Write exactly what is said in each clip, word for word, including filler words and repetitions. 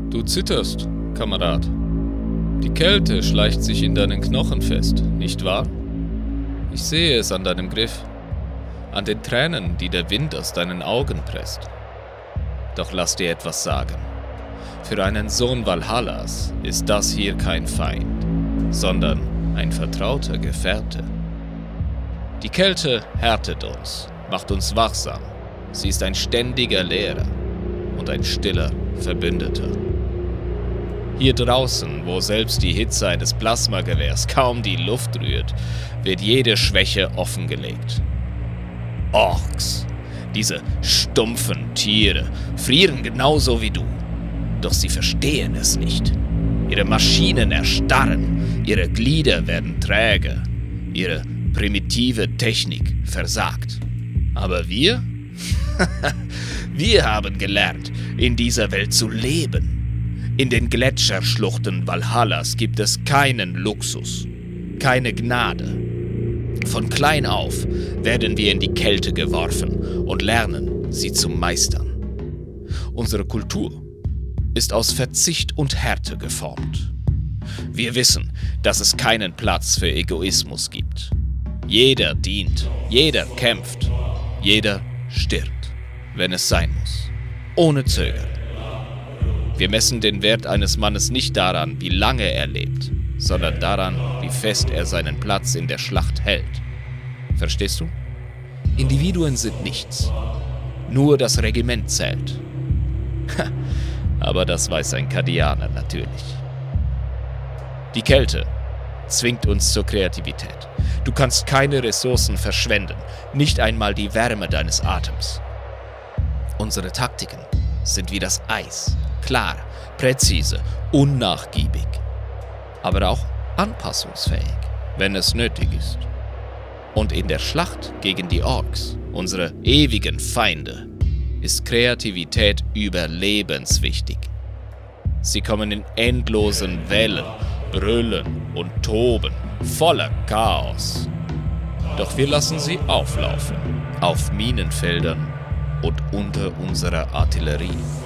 Du zitterst, Kamerad. Die Kälte schleicht sich in deinen Knochen fest, nicht wahr? Ich sehe es an deinem Griff, an den Tränen, die der Wind aus deinen Augen presst. Doch lass dir etwas sagen. Für einen Sohn Valhallas ist das hier kein Feind, sondern ein vertrauter Gefährte. Die Kälte härtet uns, macht uns wachsam. Sie ist ein ständiger Lehrer und ein stiller Verbündeter. Hier draußen, wo selbst die Hitze eines Plasmagewehrs kaum die Luft rührt, wird jede Schwäche offengelegt. Orks, diese stumpfen Tiere, frieren genauso wie du. Doch sie verstehen es nicht. Ihre Maschinen erstarren, ihre Glieder werden träge, ihre primitive Technik versagt. Aber wir? Wir haben gelernt, in dieser Welt zu leben. In den Gletscherschluchten Valhallas gibt es keinen Luxus, keine Gnade. Von klein auf werden wir in die Kälte geworfen und lernen, sie zu meistern. Unsere Kultur ist aus Verzicht und Härte geformt. Wir wissen, dass es keinen Platz für Egoismus gibt. Jeder dient, jeder kämpft, jeder stirbt, wenn es sein muss, ohne Zögern. Wir messen den Wert eines Mannes nicht daran, wie lange er lebt, sondern daran, wie fest er seinen Platz in der Schlacht hält. Verstehst du? Individuen sind nichts. Nur das Regiment zählt. Aber das weiß ein Kardianer natürlich. Die Kälte zwingt uns zur Kreativität. Du kannst keine Ressourcen verschwenden, nicht einmal die Wärme deines Atems. Unsere Taktiken sind wie das Eis. Klar, präzise, unnachgiebig, aber auch anpassungsfähig, wenn es nötig ist. Und in der Schlacht gegen die Orks, unsere ewigen Feinde, ist Kreativität überlebenswichtig. Sie kommen in endlosen Wellen, brüllen und toben, voller Chaos. Doch wir lassen sie auflaufen, auf Minenfeldern und unter unserer Artillerie.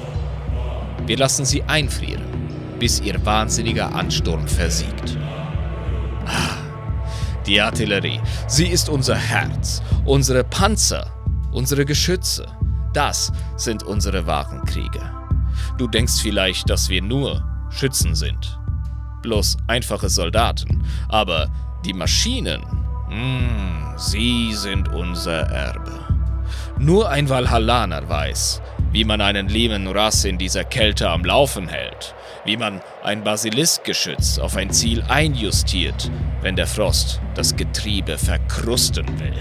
Wir lassen sie einfrieren, bis ihr wahnsinniger Ansturm versiegt. Ah, die Artillerie, sie ist unser Herz, unsere Panzer, unsere Geschütze. Das sind unsere wahren Krieger. Du denkst vielleicht, dass wir nur Schützen sind. Bloß einfache Soldaten. Aber die Maschinen, mh, sie sind unser Erbe. Nur ein Valhallaner weiß, wie man einen Leman Russ in dieser Kälte am Laufen hält, wie man ein Basiliskgeschütz auf ein Ziel einjustiert, wenn der Frost das Getriebe verkrusten will.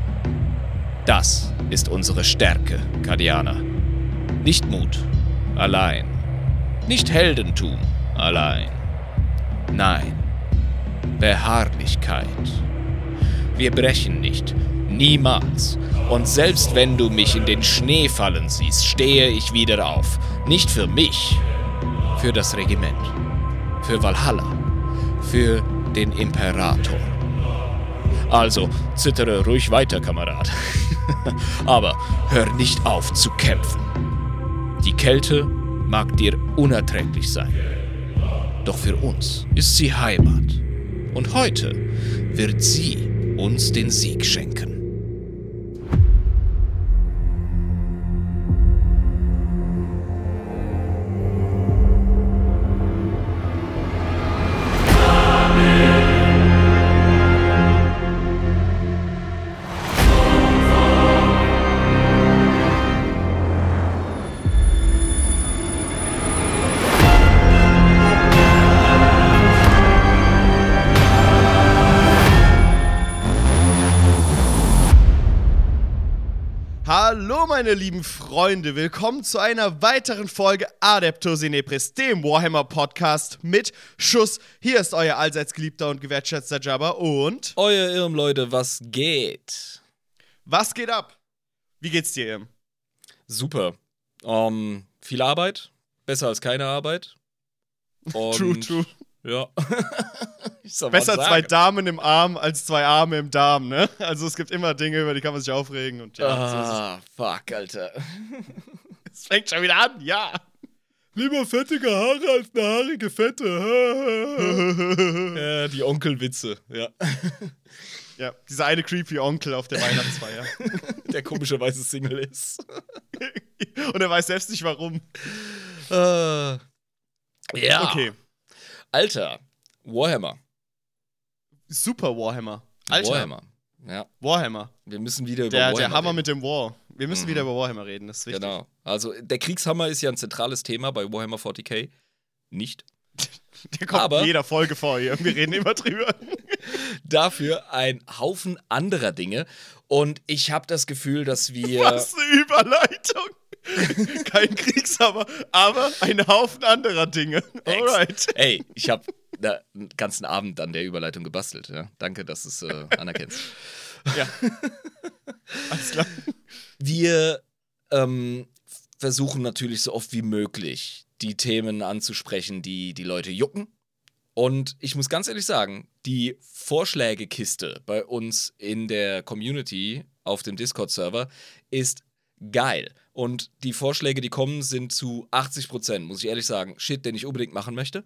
Das ist unsere Stärke, Kardianer. Nicht Mut, allein. Nicht Heldentum, allein. Nein, Beharrlichkeit. Wir brechen nicht, niemals. Und selbst wenn du mich in den Schnee fallen siehst, stehe ich wieder auf. Nicht für mich, für das Regiment, für Valhalla, für den Imperator. Also, zittere ruhig weiter, Kamerad. Aber hör nicht auf zu kämpfen. Die Kälte mag dir unerträglich sein. Doch für uns ist sie Heimat. Und heute wird sie uns den Sieg schenken. Hallo meine lieben Freunde, willkommen zu einer weiteren Folge Adeptus Inepris, dem Warhammer-Podcast mit Schuss. Hier ist euer allseits geliebter und gewertschätzter Jabba und... Euer Irm, Leute, was geht? Was geht ab? Wie geht's dir, Irm? Super. Um, viel Arbeit, besser als keine Arbeit. Und true, true. Ja. Besser zwei Damen im Arm als zwei Arme im Darm, ne? Also es gibt immer Dinge, über die kann man sich aufregen. Und ja, ah, so fuck, Alter. es fängt schon wieder an, ja. Lieber fettige Haare als eine haarige Fette. Ja, die Onkelwitze, ja. Ja, dieser eine creepy Onkel auf der Weihnachtsfeier. Der komischerweise Single ist. Und er weiß selbst nicht, warum. Äh, ja. Okay. Alter, Warhammer. Super Warhammer. Alter. Warhammer, ja. Warhammer. Wir müssen wieder über der, Warhammer Der Hammer reden. mit dem War. Wir müssen Mhm. wieder über Warhammer reden, das ist wichtig. Genau. Also, der Kriegshammer ist ja ein zentrales Thema bei Warhammer forty K. Nicht. Der kommt Aber- in jeder Folge vor hier. Wir reden immer drüber. Dafür ein Haufen anderer Dinge. Und ich habe das Gefühl, dass wir. Was eine Überleitung. Kein Kriegshammer, aber ein Haufen anderer Dinge. Alright. Ey, ich habe einen ganzen Abend an der Überleitung gebastelt. Ja? Danke, dass du es äh, anerkennst. Ja. Alles klar. Wir ähm, versuchen natürlich so oft wie möglich, die Themen anzusprechen, die die Leute jucken. Und ich muss ganz ehrlich sagen, die Vorschlägekiste bei uns in der Community auf dem Discord-Server ist geil. Und die Vorschläge, die kommen, sind zu achtzig Prozent, muss ich ehrlich sagen, Shit, den ich unbedingt machen möchte.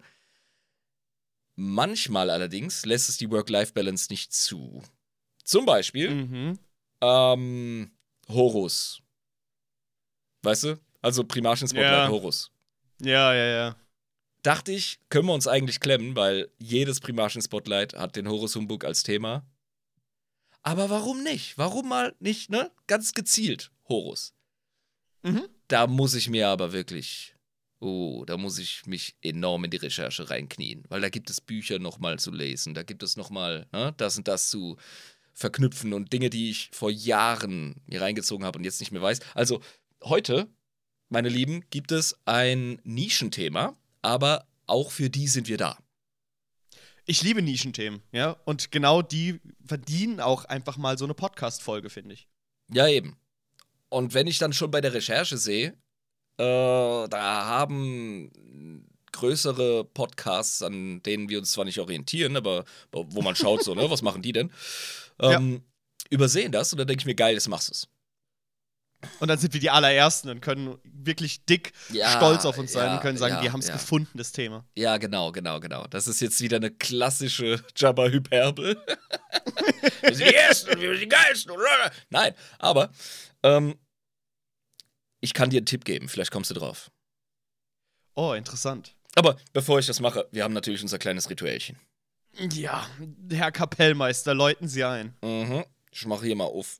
Manchmal allerdings lässt es die Work-Life-Balance nicht zu. Zum Beispiel Mhm. ähm, Horus. Weißt du? Also Primarchen Spotlight, Ja. Horus. Ja, ja, ja. Dachte ich, können wir uns eigentlich klemmen, weil jedes Primarchen Spotlight hat den Horus Humbug als Thema. Aber warum nicht? Warum mal nicht, ne? Ganz gezielt Horus. Mhm. Da muss ich mir aber wirklich, oh, da muss ich mich enorm in die Recherche reinknien, weil da gibt es Bücher nochmal zu lesen, da gibt es nochmal, ne, das und das zu verknüpfen und Dinge, die ich vor Jahren mir reingezogen habe und jetzt nicht mehr weiß. Also heute, meine Lieben, gibt es ein Nischenthema, aber auch für die sind wir da. Ich liebe Nischenthemen, ja. Und genau die verdienen auch einfach mal so eine Podcast-Folge, finde ich. Ja, eben. Und wenn ich dann schon bei der Recherche sehe, äh, da haben größere Podcasts, an denen wir uns zwar nicht orientieren, aber wo man schaut so, ne, was machen die denn? Ähm, übersehen das und dann denke ich mir, geil, das machst du's. Und dann sind wir die allerersten und können wirklich dick Ja, stolz auf uns sein ja, und können sagen, ja, wir haben es ja. gefunden, das Thema. Ja, genau, genau, genau. Das ist jetzt wieder eine klassische Jabba-Hyperbel. Wir sind die Ersten, wir sind die Geilsten. Nein, aber ähm, ich kann dir einen Tipp geben, vielleicht kommst du drauf. Oh, interessant. Aber bevor ich das mache, wir haben natürlich unser kleines Rituellchen. Ja, Herr Kapellmeister, läuten Sie ein. Mhm. Ich mache hier mal auf.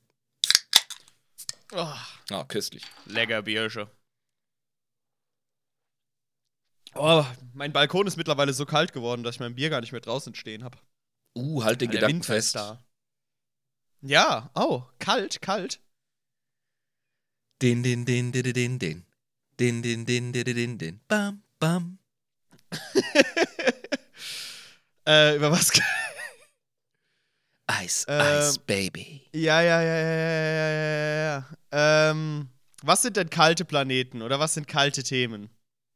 Oh, Ah, köstlich. lecker Biersche. Oh, mein Balkon ist mittlerweile so kalt geworden, dass ich mein Bier gar nicht mehr draußen stehen habe. Uh, halt den Gedanken fest. Da. Ja, oh, kalt, kalt. Den, den, den, den, den, den. Den, den, den, den, den, den. Bam, bam. äh, über was? Ice, Ähm, Ice, Baby. Ja, ja, ja, ja, ja, ja, ja, ja. Ähm, was sind denn kalte Planeten oder was sind kalte Themen?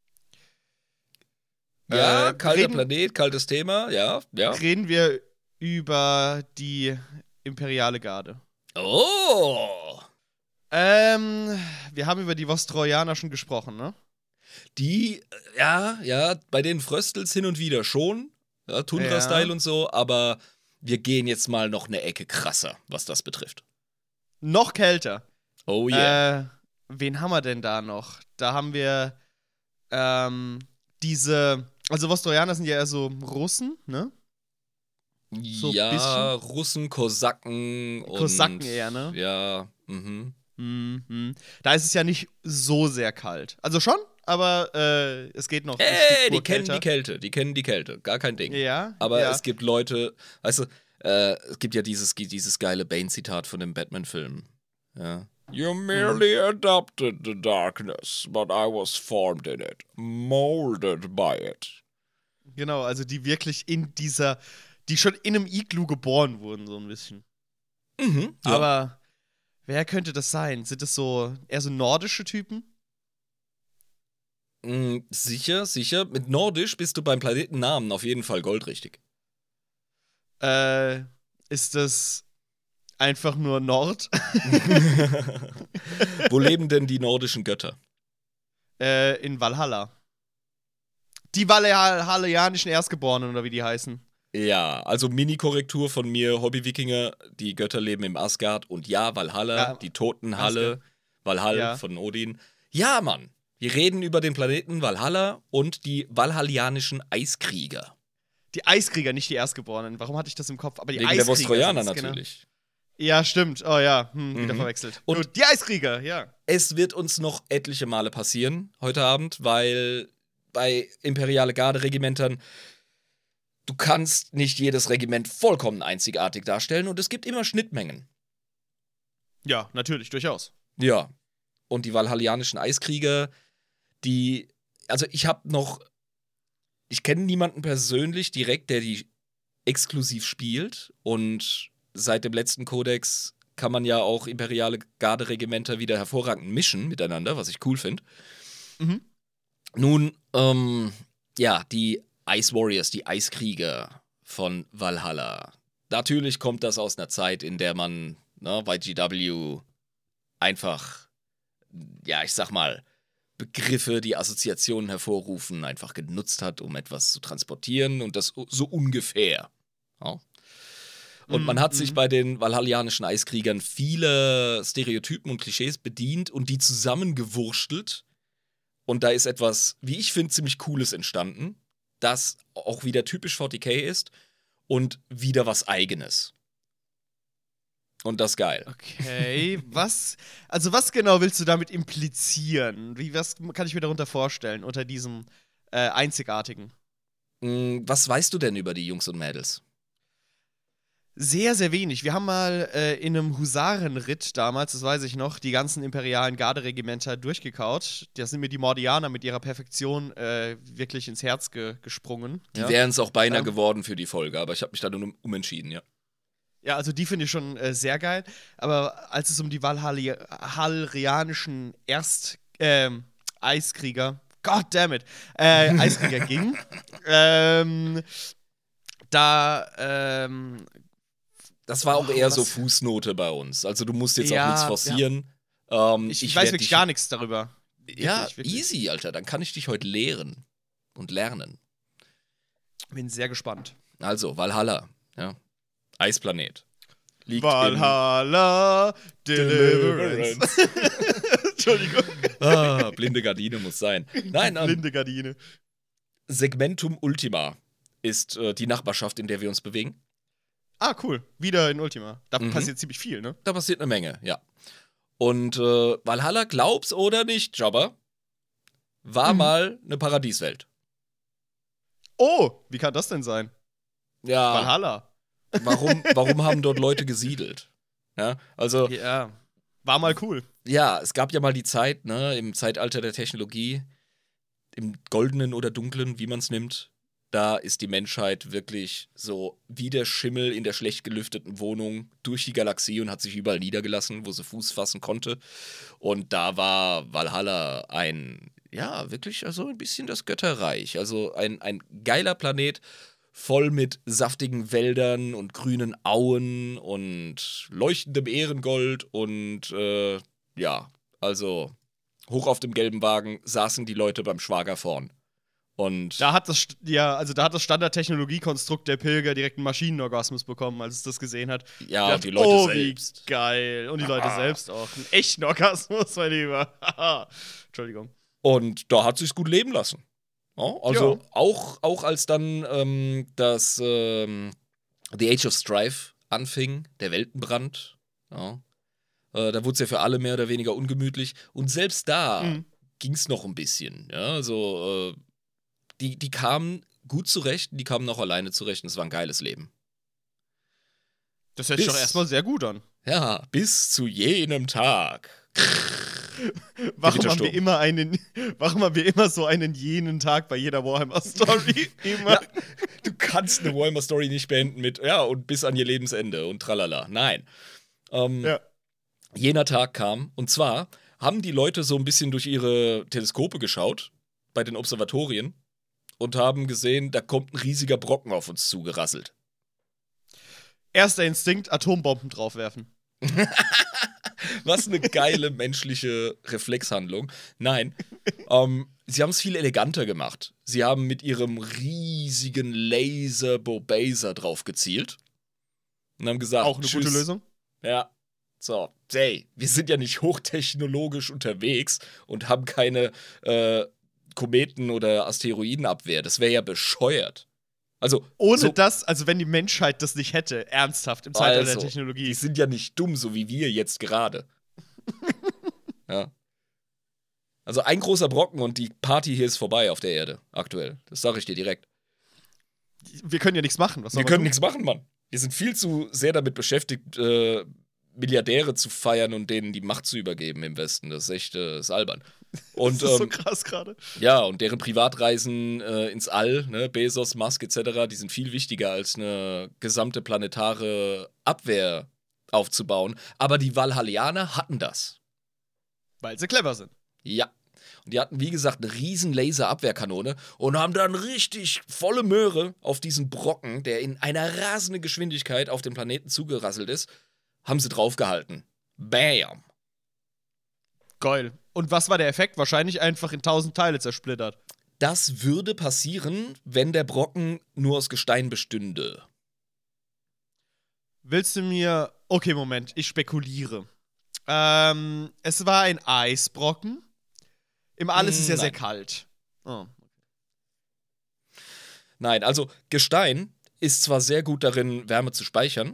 Ja, äh, kalter reden- Planet, kaltes Thema, ja, ja. Reden wir über die imperiale Garde. Oh! Ähm, wir haben über die Vostrojaner schon gesprochen, ne? Die, äh, ja, ja, bei den Fröstels hin und wieder schon, ja, Tundra-Style Ja. und so, aber wir gehen jetzt mal noch eine Ecke krasser, was das betrifft. Noch kälter. Oh yeah. Äh, wen haben wir denn da noch? Da haben wir ähm, diese, also Vostrojaner sind ja eher so Russen, ne? so ja, bisschen. Russen, Kosaken und. Kosaken eher, ne? Ja, mhm. Mhm. Da ist es ja nicht so sehr kalt. Also schon, aber äh, es geht noch. ein Hey, Stück die kennen urkälter. die Kälte, die kennen die Kälte, gar kein Ding. Ja, Aber ja. es gibt Leute, weißt du, äh, es gibt ja dieses, dieses geile Bane-Zitat von dem Batman-Film. Ja. You merely adopted the darkness, but I was formed in it, molded by it. Genau, also die wirklich in dieser, die schon in einem Iglu geboren wurden, so ein bisschen. Mhm. Ja. Aber wer könnte das sein? Sind das so eher so nordische Typen? Mm, sicher, sicher. Mit Nordisch bist du beim Planetennamen auf jeden Fall goldrichtig. Äh, ist das einfach nur Nord? Wo leben denn die nordischen Götter? äh, in Valhalla. Die valhalianischen Erstgeborenen, oder wie die heißen. Ja, also Mini-Korrektur von mir, Hobby-Wikinger, die Götter leben im Asgard und ja, Valhalla, Ja, die Totenhalle, Asgard. Valhall Ja. von Odin. Ja, Mann, wir reden über den Planeten Valhalla und die valhallianischen Eiskrieger. Die Eiskrieger, nicht die Erstgeborenen. Warum hatte ich das im Kopf? Aber die Wegen der Eiskrieger Vostrojaner sind's, genau. natürlich. Ja, stimmt. Oh ja, hm, wieder Mhm. verwechselt. Und- Gut, die Eiskrieger, ja. Es wird uns noch etliche Male passieren heute Abend, weil bei imperiale Garde-Regimentern du kannst nicht jedes Regiment vollkommen einzigartig darstellen und es gibt immer Schnittmengen. Ja, natürlich, durchaus. Ja. Und die valhallianischen Eiskrieger, die, also ich habe noch, ich kenne niemanden persönlich direkt, der die exklusiv spielt und seit dem letzten Kodex kann man ja auch imperiale Garde-Regimenter wieder hervorragend mischen miteinander, was ich cool finde. Mhm. Nun, ähm, ja, die Ice Warriors, die Eiskrieger von Valhalla. Natürlich kommt das aus einer Zeit, in der man, ne, bei G W einfach, ja, ich sag mal, Begriffe, die Assoziationen hervorrufen, einfach genutzt hat, um etwas zu transportieren und das so ungefähr. Ja. Und man hat sich Mhm. bei den valhallianischen Eiskriegern viele Stereotypen und Klischees bedient und die zusammengewurstelt. Und da ist etwas, wie ich finde, ziemlich Cooles entstanden, das auch wieder typisch forty K ist und wieder was Eigenes. Und das ist geil. Okay, was, also was genau willst du damit implizieren? Wie, was kann ich mir darunter vorstellen, unter diesem äh, Einzigartigen? Mm, Was weißt du denn über die Jungs und Mädels? Sehr, sehr wenig. Wir haben mal äh, in einem Husarenritt damals, das weiß ich noch, die ganzen imperialen Garderegimenter durchgekaut. Da sind mir die Mordianer mit ihrer Perfektion äh, wirklich ins Herz ge gesprungen. Die ja. wären es auch beinahe Ähm. geworden für die Folge, aber ich habe mich dann um, umentschieden, ja. Ja, also die finde ich schon äh, sehr geil. Aber als es um die valhallianischen Erst ähm, Eiskrieger, God damn it, äh, Eiskrieger ging, ähm, da ähm, Das war auch Oh, eher was- so Fußnote bei uns. Also du musst jetzt Ja, auch nichts ja. forcieren. Ähm, ich, ich weiß werd wirklich dich- gar nichts darüber. Ja, Wirklich, wirklich. easy, Alter. Dann kann ich dich heute lehren und lernen. Bin sehr gespannt. Also, Valhalla, ja. Eisplanet. Liegt Valhalla Deliverance. Deliverance. Entschuldigung. in, ah, blinde Gardine muss sein. Nein, ähm, Blinde Gardine. Segmentum Ultima ist äh, die Nachbarschaft, in der wir uns bewegen. Ah, cool. Wieder in Ultima. Da Mhm. passiert ziemlich viel, ne? Da passiert eine Menge, ja. Und äh, Valhalla, glaub's oder nicht, Jabba, war Mhm. mal eine Paradieswelt. Oh, wie kann das denn sein? Ja, Valhalla. warum, warum haben dort Leute gesiedelt? Ja, also, Ja. War mal cool. ja, es gab ja mal die Zeit, ne, im Zeitalter der Technologie, im goldenen oder dunklen, wie man es nimmt, da ist die Menschheit wirklich so wie der Schimmel in der schlecht gelüfteten Wohnung durch die Galaxie und hat sich überall niedergelassen, wo sie Fuß fassen konnte. Und da war Valhalla ein, ja, wirklich also ein bisschen das Götterreich. Also ein, ein geiler Planet, voll mit saftigen Wäldern und grünen Auen und leuchtendem Ehrengold und äh, ja, also hoch auf dem gelben Wagen saßen die Leute beim Schwager vorn. Und Da hat das, St- ja, also da hat das Standard-Technologiekonstrukt der Pilger direkt einen Maschinenorgasmus bekommen, als es das gesehen hat. ja, Der und die hat, Leute oh, selbst. wie geil. Und die Leute Ah. selbst auch. Einen echten Orgasmus, mein Lieber. Haha. Entschuldigung. Und da hat sich's gut leben lassen. Ja, also Ja. auch, auch als dann ähm, das ähm, The Age of Strife anfing, der Weltenbrand, ja, äh, da wurde es ja für alle mehr oder weniger ungemütlich. Und selbst da Mhm. ging's noch ein bisschen. Ja, also äh, die, die kamen gut zurecht, die kamen auch alleine zurecht und es war ein geiles Leben. Das hört sich Bis- doch erstmal sehr gut an. Ja, bis zu jenem Tag. Warum haben, Gewittersturm. wir immer einen, warum haben wir immer so einen jenen Tag bei jeder Warhammer-Story? Immer. Ja, du kannst eine Warhammer-Story nicht beenden mit, ja, und bis an ihr Lebensende und tralala. Nein. Ähm, Ja. Jener Tag kam, und zwar haben die Leute so ein bisschen durch ihre Teleskope geschaut, bei den Observatorien, und haben gesehen, da kommt ein riesiger Brocken auf uns zugerasselt. Erster Instinkt, Atombomben draufwerfen. Was eine geile menschliche Reflexhandlung. Nein, ähm, sie haben es viel eleganter gemacht. Sie haben mit ihrem riesigen Laser Bobaser drauf gezielt und haben gesagt, Auch eine tschüss. gute Lösung. Ja, so, hey, wir sind ja nicht hochtechnologisch unterwegs und haben keine äh, Kometen- oder Asteroidenabwehr. Das wäre ja bescheuert. Also, Ohne so, das, also wenn die Menschheit das nicht hätte, ernsthaft, im Zeitalter also, der Technologie. Die sind ja nicht dumm, so wie wir jetzt gerade. Ja. Also ein großer Brocken und die Party hier ist vorbei auf der Erde, aktuell. Das sage ich dir direkt. Wir können ja nichts machen. Was soll Wir man können tun? nichts machen, Mann. Wir sind viel zu sehr damit beschäftigt, äh, Milliardäre zu feiern und denen die Macht zu übergeben im Westen. Das ist echt äh, ist albern. Und, das ist so ähm, krass gerade. ja, und deren Privatreisen äh, ins All, ne, Bezos, Musk et cetera, die sind viel wichtiger als eine gesamte planetare Abwehr aufzubauen. Aber die Valhallianer hatten das. Weil sie clever sind. Ja. Und die hatten, wie gesagt, eine riesen Laserabwehrkanone und haben dann richtig volle Möhre auf diesen Brocken, der in einer rasenden Geschwindigkeit auf den Planeten zugerasselt ist, haben sie draufgehalten. Bam. Geil. Und was war der Effekt? Wahrscheinlich einfach in tausend Teile zersplittert. Das würde passieren, wenn der Brocken nur aus Gestein bestünde. Willst du mir. Okay, Moment, ich spekuliere. Ähm, es war ein Eisbrocken. Im All ist es ja Nein. sehr kalt. Oh. Nein, also Gestein ist zwar sehr gut darin, Wärme zu speichern,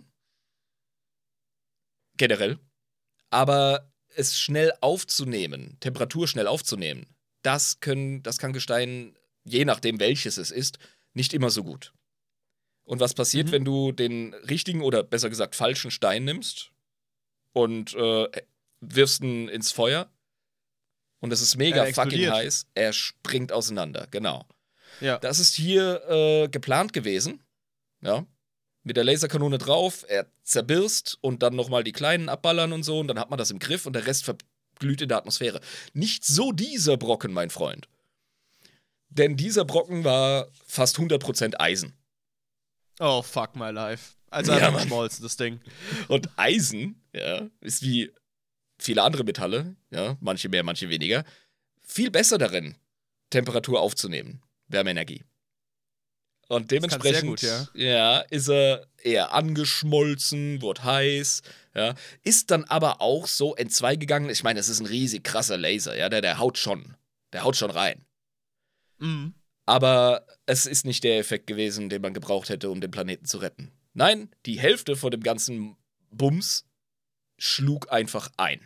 generell, aber es schnell aufzunehmen, Temperatur schnell aufzunehmen, das, können, das kann Gestein, je nachdem welches es ist, nicht immer so gut. Und was passiert, Mhm. wenn du den richtigen oder besser gesagt falschen Stein nimmst und äh, wirfst ihn ins Feuer und es ist mega Er fucking explodiert. heiß, er springt auseinander, genau. Ja. Das ist hier äh, geplant gewesen. Ja. Mit der Laserkanone drauf, er zerbirst und dann nochmal die kleinen abballern und so und dann hat man das im Griff und der Rest verglüht in der Atmosphäre. Nicht so dieser Brocken, mein Freund. Denn dieser Brocken war fast hundert Prozent Eisen. Oh, fuck my life. Also Ja, einfach Mann. geschmolzen, das Ding. Und Eisen, ja, ist wie viele andere Metalle, ja, manche mehr, manche weniger, viel besser darin, Temperatur aufzunehmen, Wärmeenergie. Und Das kann dementsprechend, sehr gut, ja, ist er eher angeschmolzen, wurde heiß, ja, ist dann aber auch so entzweigegangen. Ich meine, es ist ein riesig krasser Laser, ja, der, der haut schon, der haut schon rein. Mhm. Aber es ist nicht der Effekt gewesen, den man gebraucht hätte, um den Planeten zu retten. Nein, die Hälfte von dem ganzen Bums schlug einfach ein.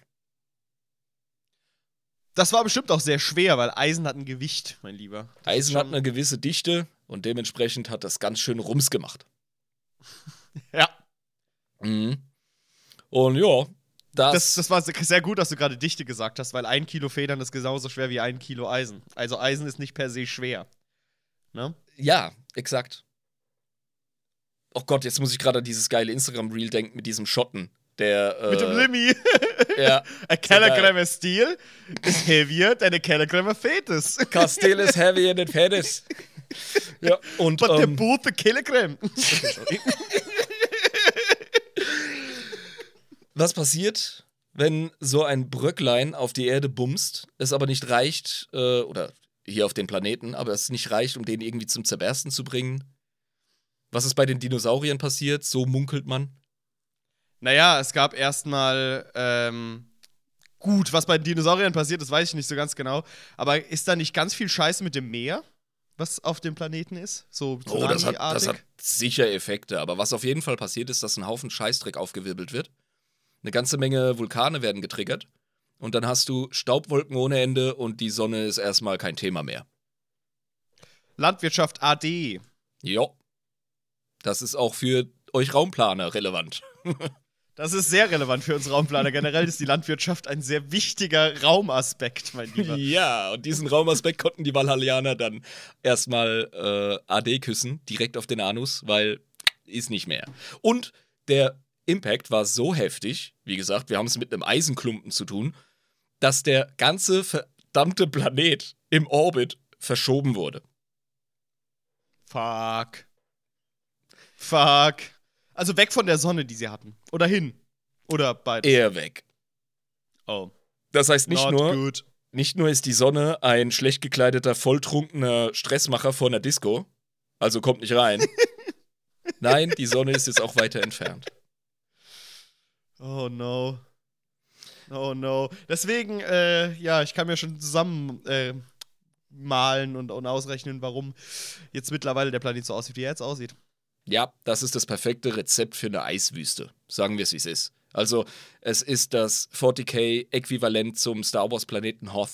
Das war bestimmt auch sehr schwer, weil Eisen hat ein Gewicht, mein Lieber. Das ist Eisen hat schon- eine gewisse Dichte und dementsprechend hat das ganz schön Rums gemacht. Ja. Mhm. Und ja, das, Das, das war sehr gut, dass du gerade Dichte gesagt hast, weil ein Kilo Federn ist genauso schwer wie ein Kilo Eisen. Also Eisen ist nicht per se schwer. Ne? ja, exakt. Oh Gott, jetzt muss ich gerade an dieses geile Instagram-Reel denken mit diesem Schotten, der äh, Mit dem Limmy. ja, A Kilogramm Steel is heavier than a Kilogramm Fetus. Castell is heavy and it fettes. Ja, und But they're ähm, both a Kilogramm. Sorry. was passiert, wenn so ein Bröcklein auf die Erde bumst, es aber nicht reicht, äh, oder hier auf den Planeten, aber es nicht reicht, um den irgendwie zum Zerbersten zu bringen? Was ist bei den Dinosauriern passiert? So munkelt man. Naja, es gab erstmal, ähm, gut, was bei den Dinosauriern passiert, das weiß ich nicht so ganz genau. Aber ist da nicht ganz viel Scheiße mit dem Meer, was auf dem Planeten ist? So Oh, das hat, das Tsunami-artig? hat sicher Effekte, aber was auf jeden Fall passiert ist, dass ein Haufen Scheißdreck aufgewirbelt wird. Eine ganze Menge Vulkane werden getriggert und dann hast du Staubwolken ohne Ende und die Sonne ist erstmal kein Thema mehr. Landwirtschaft A D. Jo. Das ist auch für euch Raumplaner relevant. Das ist sehr relevant für uns Raumplaner. Generell ist die Landwirtschaft ein sehr wichtiger Raumaspekt, mein Lieber. Ja, und diesen Raumaspekt konnten die Valhallianer dann erstmal äh, A D küssen, direkt auf den Anus, weil ist nicht mehr. Und der Impact war so heftig, wie gesagt, wir haben es mit einem Eisenklumpen zu tun, dass der ganze verdammte Planet im Orbit verschoben wurde. Fuck. Fuck. Also weg von der Sonne, die sie hatten. Oder hin. Oder beides. Eher weg. Oh. Das heißt nicht Not nur, good. nicht nur ist die Sonne ein schlecht gekleideter, volltrunkener Stressmacher vor einer Disco, also kommt nicht rein. Nein, die Sonne ist jetzt auch weiter entfernt. Oh no. Oh no. Deswegen, äh, ja, ich kann mir schon zusammen äh, malen und, und ausrechnen, warum jetzt mittlerweile der Planet so aussieht, wie er jetzt aussieht. Ja, das ist das perfekte Rezept für eine Eiswüste. Sagen wir es, wie es ist. Also, es ist das vierzig K-Äquivalent zum Star Wars-Planeten Hoth.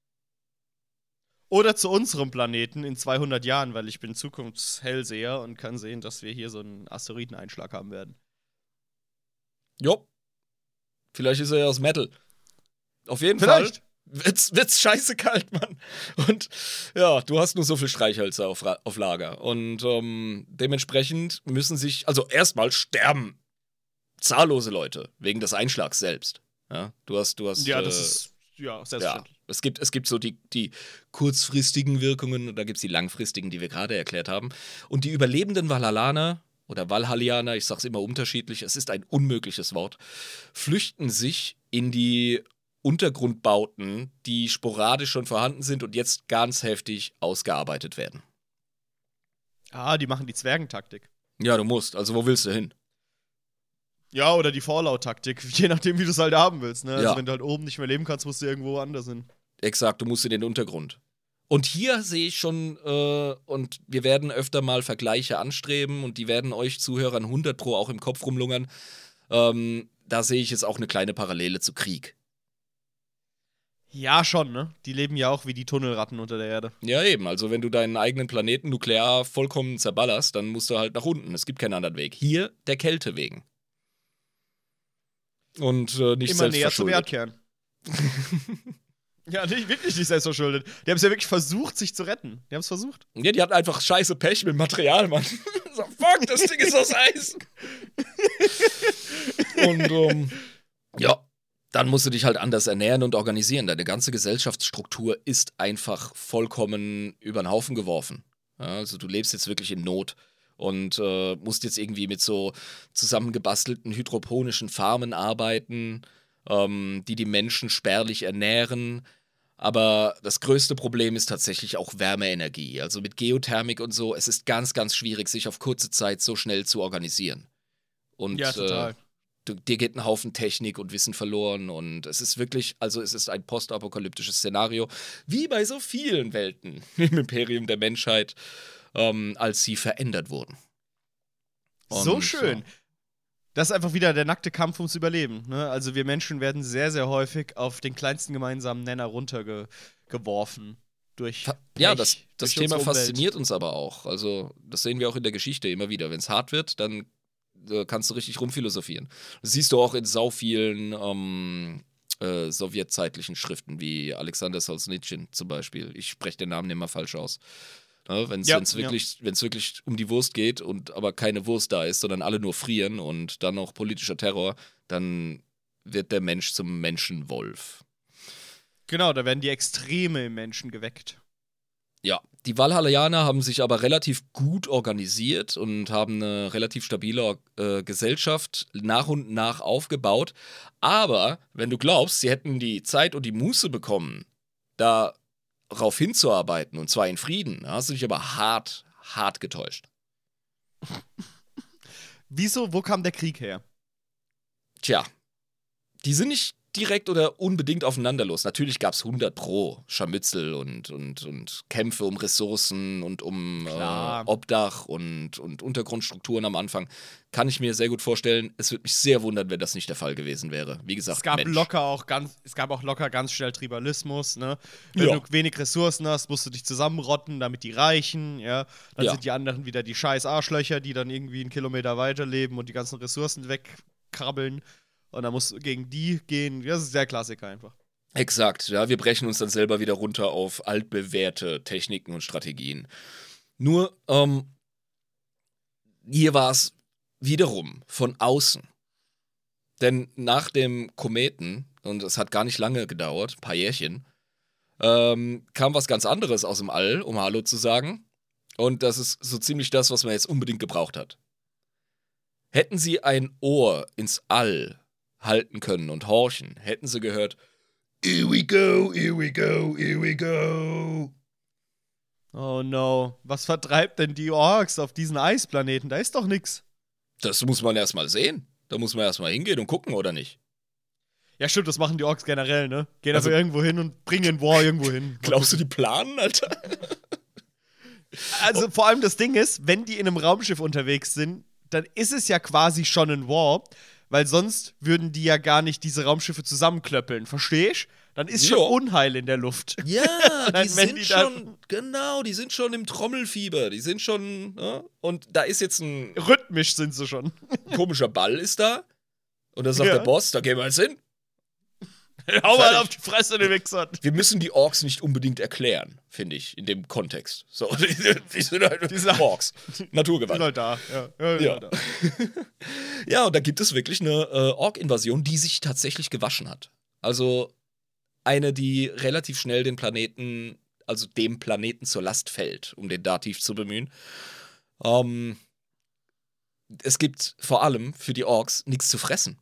Oder zu unserem Planeten in zweihundert Jahren, weil ich bin Zukunftshellseher und kann sehen, dass wir hier so einen Asteroideneinschlag haben werden. Jo. Vielleicht ist er ja aus Metal. Auf jeden Vielleicht. Fall wird's, wird's scheiße kalt, Mann. Und ja, du hast nur so viel Streichhölzer auf, auf Lager. Und ähm, dementsprechend müssen sich, also erstmal sterben zahllose Leute wegen des Einschlags selbst. Ja, du hast, du hast. Ja, das äh, ist, ja, Ja, selbstverständlich. es gibt, es gibt so die, die kurzfristigen Wirkungen und da gibt es die langfristigen, die wir gerade erklärt haben. Und die überlebenden Valhalaner oder Valhallianer, ich sag's immer unterschiedlich, es ist ein unmögliches Wort, flüchten sich in die Untergrundbauten, die sporadisch schon vorhanden sind und jetzt ganz heftig ausgearbeitet werden. Ah, die machen die Zwergentaktik. Ja, du musst. Also wo willst du hin? Ja, oder die Fallout-Taktik, je nachdem, wie du es halt haben willst. Ne? Also, Ja. wenn du halt oben nicht mehr leben kannst, musst du irgendwo anders hin. Exakt, du musst in den Untergrund. Und hier sehe ich schon, äh, und wir werden öfter mal Vergleiche anstreben und die werden euch Zuhörern hundert Pro auch im Kopf rumlungern. Ähm, da sehe ich jetzt auch eine kleine Parallele zu Krieg. Ja, schon, ne? Die leben ja auch wie die Tunnelratten unter der Erde. Ja, eben. Also, wenn du deinen eigenen Planeten nuklear vollkommen zerballerst, dann musst du halt nach unten. Es gibt keinen anderen Weg. Hier der Kälte wegen. Und äh, nicht Immer näher zum selbstverschuldet. Erdkern. Ja, nicht, wirklich nicht selbstverschuldet. Die haben es ja wirklich versucht, sich zu retten. Die haben es versucht. Ja, die hatten einfach scheiße Pech mit dem Material, Mann. So, fuck, das Ding ist aus Eis. Und, ähm, ja, dann musst du dich halt anders ernähren und organisieren. Deine ganze Gesellschaftsstruktur ist einfach vollkommen über den Haufen geworfen. Ja, also du lebst jetzt wirklich in Not und äh, musst jetzt irgendwie mit so zusammengebastelten hydroponischen Farmen arbeiten, ähm, die die Menschen spärlich ernähren. Aber das größte Problem ist tatsächlich auch Wärmeenergie. Also mit Geothermik und so, es ist ganz, ganz schwierig, sich auf kurze Zeit so schnell zu organisieren. Und Ja, total. Äh, du, dir geht ein Haufen Technik und Wissen verloren und es ist wirklich, also es ist ein postapokalyptisches Szenario, wie bei so vielen Welten im Imperium der Menschheit, ähm, als sie verändert wurden. So Und, schön. äh, Das ist einfach wieder der nackte Kampf ums Überleben. Ne? Also wir Menschen werden sehr, sehr häufig auf den kleinsten gemeinsamen Nenner runtergeworfen. Durch Fa- Ja, Pech, das, das durch Thema unsere Umwelt. fasziniert uns aber auch. Also, das sehen wir auch in der Geschichte immer wieder. Wenn es hart wird, dann äh, kannst du richtig rumphilosophieren. Das siehst du auch in sau vielen ähm, äh, sowjetzeitlichen Schriften, wie Alexander Solzhenitsyn zum Beispiel. Ich spreche den Namen immer falsch aus. Ne, wenn es Ja, wirklich, wenn's wirklich um die Wurst geht und aber keine Wurst da ist, sondern alle nur frieren und dann noch politischer Terror, dann wird der Mensch zum Menschenwolf. Genau, da werden die Extreme im Menschen geweckt. Ja, die Valhallianer haben sich aber relativ gut organisiert und haben eine relativ stabile äh, Gesellschaft nach und nach aufgebaut. Aber wenn du glaubst, sie hätten die Zeit und die Muße bekommen, darauf hinzuarbeiten, und zwar in Frieden, da hast du dich aber hart, hart getäuscht. Wieso, wo kam der Krieg her? Tja, die sind nicht direkt oder unbedingt aufeinander los. Natürlich gab es hundert Pro Scharmützel und, und, und Kämpfe um Ressourcen und um äh, Klar. Obdach und, und Untergrundstrukturen am Anfang. Kann ich mir sehr gut vorstellen. Es würde mich sehr wundern, wenn das nicht der Fall gewesen wäre. Wie gesagt, Es gab Mensch. locker auch ganz, es gab auch locker ganz schnell Tribalismus, ne? Wenn Ja. du wenig Ressourcen hast, musst du dich zusammenrotten, damit die reichen, ja. Dann Ja. sind die anderen wieder die scheiß Arschlöcher, die dann irgendwie einen Kilometer weiter leben und die ganzen Ressourcen wegkrabbeln. Und dann musst du gegen die gehen. Das ist der Klassiker einfach. Exakt, ja, wir brechen uns dann selber wieder runter auf altbewährte Techniken und Strategien. Nur, ähm, hier war es wiederum von außen. Denn nach dem Kometen, und es hat gar nicht lange gedauert, ein paar Jährchen, ähm, kam was ganz anderes aus dem All, um Hallo zu sagen. Und das ist so ziemlich das, was man jetzt unbedingt gebraucht hat. Hätten sie ein Ohr ins All halten können und horchen, hätten sie gehört, Here we go, here we go, here we go. Oh no. Was vertreibt denn die Orks auf diesen Eisplaneten? Da ist doch nix. Das muss man erstmal sehen. Da muss man erstmal hingehen und gucken, oder nicht? Ja, stimmt, das machen die Orks generell, ne? Gehen Also- also, irgendwo hin und bringen War irgendwo hin. Glaubst du, die planen, Alter? Also vor allem das Ding ist, wenn die in einem Raumschiff unterwegs sind, dann ist es ja quasi schon ein War, weil sonst würden die ja gar nicht diese Raumschiffe zusammenklöppeln, verstehst? Dann ist schon Ja. Unheil in der Luft. Ja, Dann, die wenn sind die dann- schon, genau, die sind schon im Trommelfieber. Die sind schon, ne? Und da ist jetzt ein Rhythmisch sind sie schon. komischer Ball ist da. Und da sagt Ja. der Boss, da gehen wir jetzt hin. Hau mal Fertig. auf die Fresse, den Wichser. Wir müssen die Orks nicht unbedingt erklären, finde ich, in dem Kontext. So, die, die sind halt Die sind- Orks. Sind Naturgewalt. halt da. Ja, ja, Ja. ja. Da. Ja, und da gibt es wirklich eine äh, Ork-Invasion, die sich tatsächlich gewaschen hat. Also eine, die relativ schnell den Planeten, also dem Planeten zur Last fällt, um den Dativ zu bemühen. Ähm, es gibt vor allem für die Orks nichts zu fressen.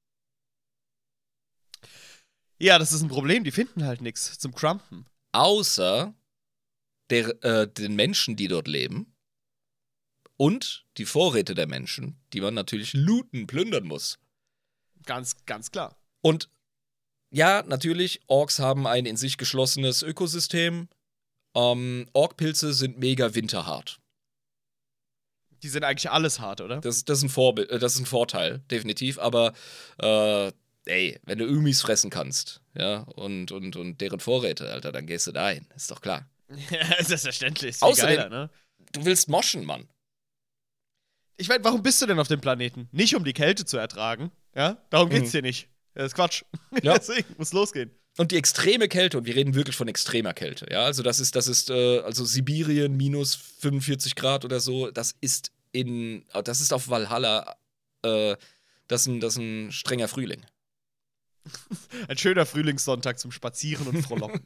Ja, das ist ein Problem. Die finden halt nichts zum Crumpen. Außer der, äh, den Menschen, die dort leben. Und die Vorräte der Menschen, die man natürlich looten, plündern muss. Ganz, ganz klar. Und ja, natürlich, Orks haben ein in sich geschlossenes Ökosystem. Ähm, Orkpilze sind mega winterhart. Die sind eigentlich alles hart, oder? Das, das, ist, ein Vorbild, äh, das ist ein Vorteil, definitiv. Aber, äh, ey, wenn du Umis fressen kannst, ja, und, und, und deren Vorräte, Alter, dann gehst du da hin. Ist doch klar. Ja, selbstverständlich. Ist viel Außerdem- geiler, ne? Du willst moschen, Mann. Ich meine, warum bist du denn auf dem Planeten? Nicht um die Kälte zu ertragen, ja? Darum geht's Mhm. hier nicht. Das ist Quatsch. Ja. Deswegen muss losgehen. Und die extreme Kälte, und wir reden wirklich von extremer Kälte, ja, also das ist, das ist, äh, also Sibirien minus fünfundvierzig Grad oder so, das ist in, das ist auf Valhalla, äh, das ist ein, das ist ein strenger Frühling. Ein schöner Frühlingssonntag zum Spazieren und Frohlocken.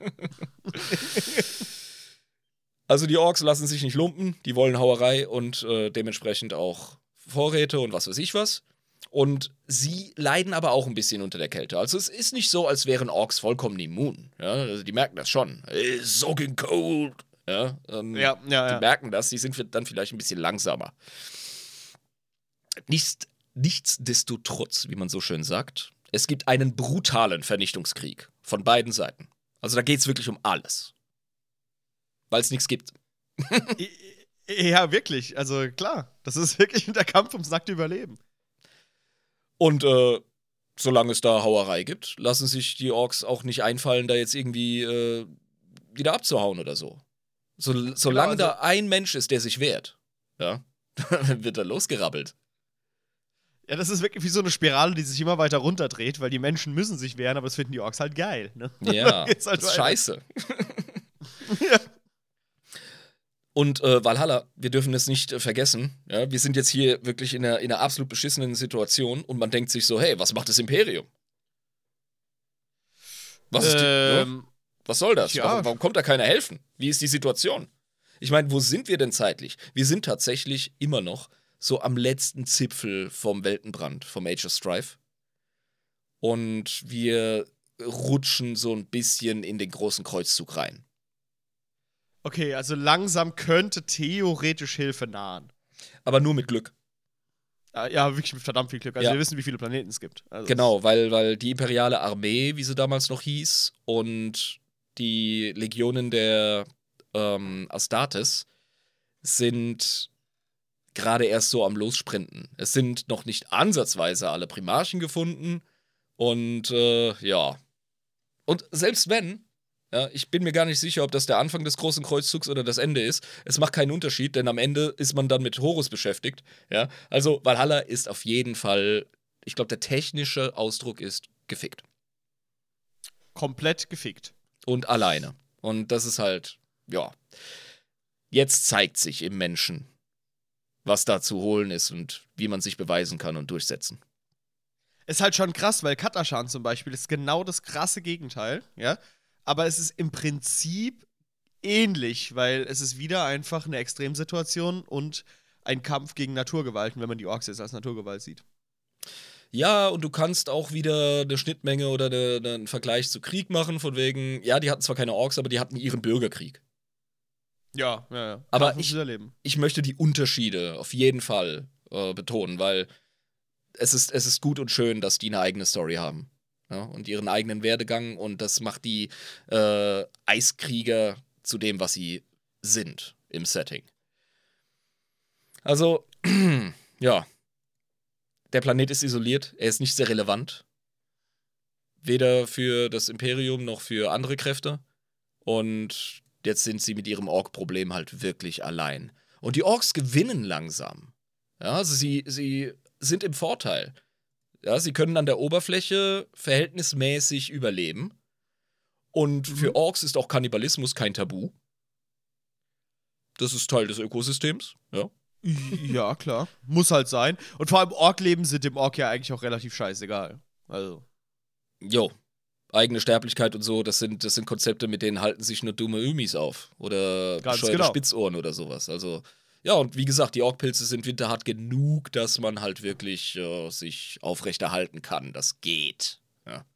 Also die Orks lassen sich nicht lumpen, die wollen Hauerei und äh, dementsprechend auch Vorräte und was weiß ich was. Und sie leiden aber auch ein bisschen unter der Kälte. Also es ist nicht so, als wären Orks vollkommen immun. Ja? Also die merken das schon. It's soaking cold. Ja, ähm, Ja, ja, Die ja. merken das, die sind dann vielleicht ein bisschen langsamer. Nichts, nichtsdestotrotz, wie man so schön sagt, es gibt einen brutalen Vernichtungskrieg von beiden Seiten. Also da geht es wirklich um alles. Weil es nichts gibt. Ja, wirklich. Also klar, das ist wirklich der Kampf ums nackte Überleben. Und äh, solange es da Hauerei gibt, lassen sich die Orks auch nicht einfallen, da jetzt irgendwie äh, wieder abzuhauen oder so. so solange also- da ein Mensch ist, der sich wehrt, ja, dann wird er losgerabbelt. Ja, das ist wirklich wie so eine Spirale, die sich immer weiter runterdreht, weil die Menschen müssen sich wehren, aber das finden die Orks halt geil, ne? Ja, Geht's halt das ist weiter. scheiße. Ja. Und äh, Valhalla, wir dürfen es nicht äh, vergessen. Ja? Wir sind jetzt hier wirklich in einer, in einer absolut beschissenen Situation und man denkt sich so, hey, was macht das Imperium? Was, ist die, ja? Ähm, was soll das? ja. Warum, warum kommt da keiner helfen? Wie ist die Situation? Ich meine, wo sind wir denn zeitlich? Wir sind tatsächlich immer noch so am letzten Zipfel vom Weltenbrand, vom Age of Strife. Und wir rutschen so ein bisschen in den großen Kreuzzug rein. okay, also langsam könnte theoretisch Hilfe nahen. Aber nur mit Glück. Ah, Ja, wirklich mit verdammt viel Glück. Also Ja. wir wissen, wie viele Planeten es gibt. Also Genau, weil, weil die imperiale Armee, wie sie damals noch hieß, und die Legionen der ähm, Astartes sind gerade erst so am Lossprinten. Es sind noch nicht ansatzweise alle Primarchen gefunden und äh, ja. Und selbst wenn, ja, ich bin mir gar nicht sicher, ob das der Anfang des großen Kreuzzugs oder das Ende ist. Es macht keinen Unterschied, denn am Ende ist man dann mit Horus beschäftigt. Ja? Also Valhalla ist auf jeden Fall, ich glaube, der technische Ausdruck ist gefickt. komplett gefickt. Und alleine. Und das ist halt, ja. Jetzt zeigt sich im Menschen, was da zu holen ist und wie man sich beweisen kann und durchsetzen. Ist halt schon krass, weil Katashan zum Beispiel ist genau das krasse Gegenteil, ja. Aber es ist im Prinzip ähnlich, weil es ist wieder einfach eine Extremsituation und ein Kampf gegen Naturgewalten, wenn man die Orks jetzt als Naturgewalt sieht. ja, und du kannst auch wieder eine Schnittmenge oder eine, eine, einen Vergleich zu Krieg machen, von wegen, ja, die hatten zwar keine Orks, aber die hatten ihren Bürgerkrieg. Ja, ja, ja. Aber Kampf ums ich, Überleben. ich möchte die Unterschiede auf jeden Fall äh, betonen, weil es ist, es ist gut und schön, dass die eine eigene Story haben. Ja, und ihren eigenen Werdegang, und das macht die äh, Eiskrieger zu dem, was sie sind im Setting. Also, ja. Der Planet ist isoliert, er ist nicht sehr relevant. Weder für das Imperium noch für andere Kräfte. Und jetzt sind sie mit ihrem Ork-Problem halt wirklich allein. Und die Orks gewinnen langsam. Ja, also sie, sie sind im Vorteil. Ja, sie können an der Oberfläche verhältnismäßig überleben. Und Mhm. für Orks ist auch Kannibalismus kein Tabu. Das ist Teil des Ökosystems, ja. Ja, klar. Muss halt sein. Und vor allem Orkleben sind dem Ork ja eigentlich auch relativ scheißegal. Also. Jo. Eigene Sterblichkeit und so, das sind, das sind Konzepte, mit denen halten sich nur dumme Ömis auf. Oder Ganz bescheuerte genau. Spitzohren oder sowas. Also, ja, und wie gesagt, die Orkpilze sind winterhart genug, dass man halt wirklich äh, sich aufrechterhalten kann. Das geht. Ja.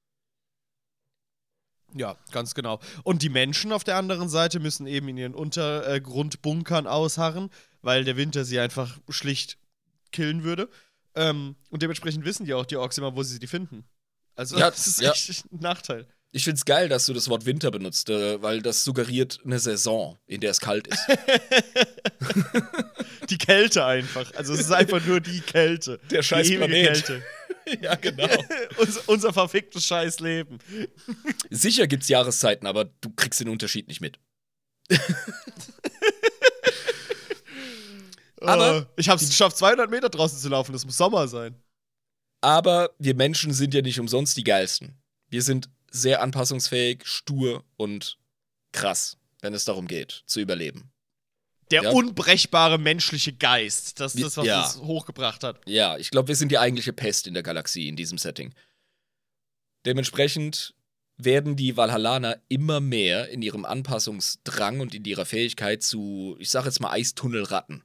Ja, ganz genau. Und die Menschen auf der anderen Seite müssen eben in ihren Untergrundbunkern ausharren, weil der Winter sie einfach schlicht killen würde. Ähm, und dementsprechend wissen die auch die Orks immer, wo sie die finden. Also, Ja, das ist ja. echt ein Nachteil. Ich find's geil, dass du das Wort Winter benutzt, äh, weil das suggeriert eine Saison, in der es kalt ist. Die Kälte einfach. Also, es ist einfach nur die Kälte. Der scheiß die ewige Planet. Kälte. Ja, genau. unser, unser verficktes scheiß Leben. Sicher gibt's Jahreszeiten, aber du kriegst den Unterschied nicht mit. Aber- Oh, ich hab's geschafft, zweihundert Meter draußen zu laufen. Das muss Sommer sein. Aber wir Menschen sind ja nicht umsonst die geilsten. Wir sind sehr anpassungsfähig, stur und krass, wenn es darum geht, zu überleben. Der Ja. unbrechbare menschliche Geist. Das ist das, was Ja. uns hochgebracht hat. Ja, ich glaube, wir sind die eigentliche Pest in der Galaxie in diesem Setting. Dementsprechend werden die Valhallaner immer mehr in ihrem Anpassungsdrang und in ihrer Fähigkeit zu, ich sag jetzt mal, Eistunnelratten.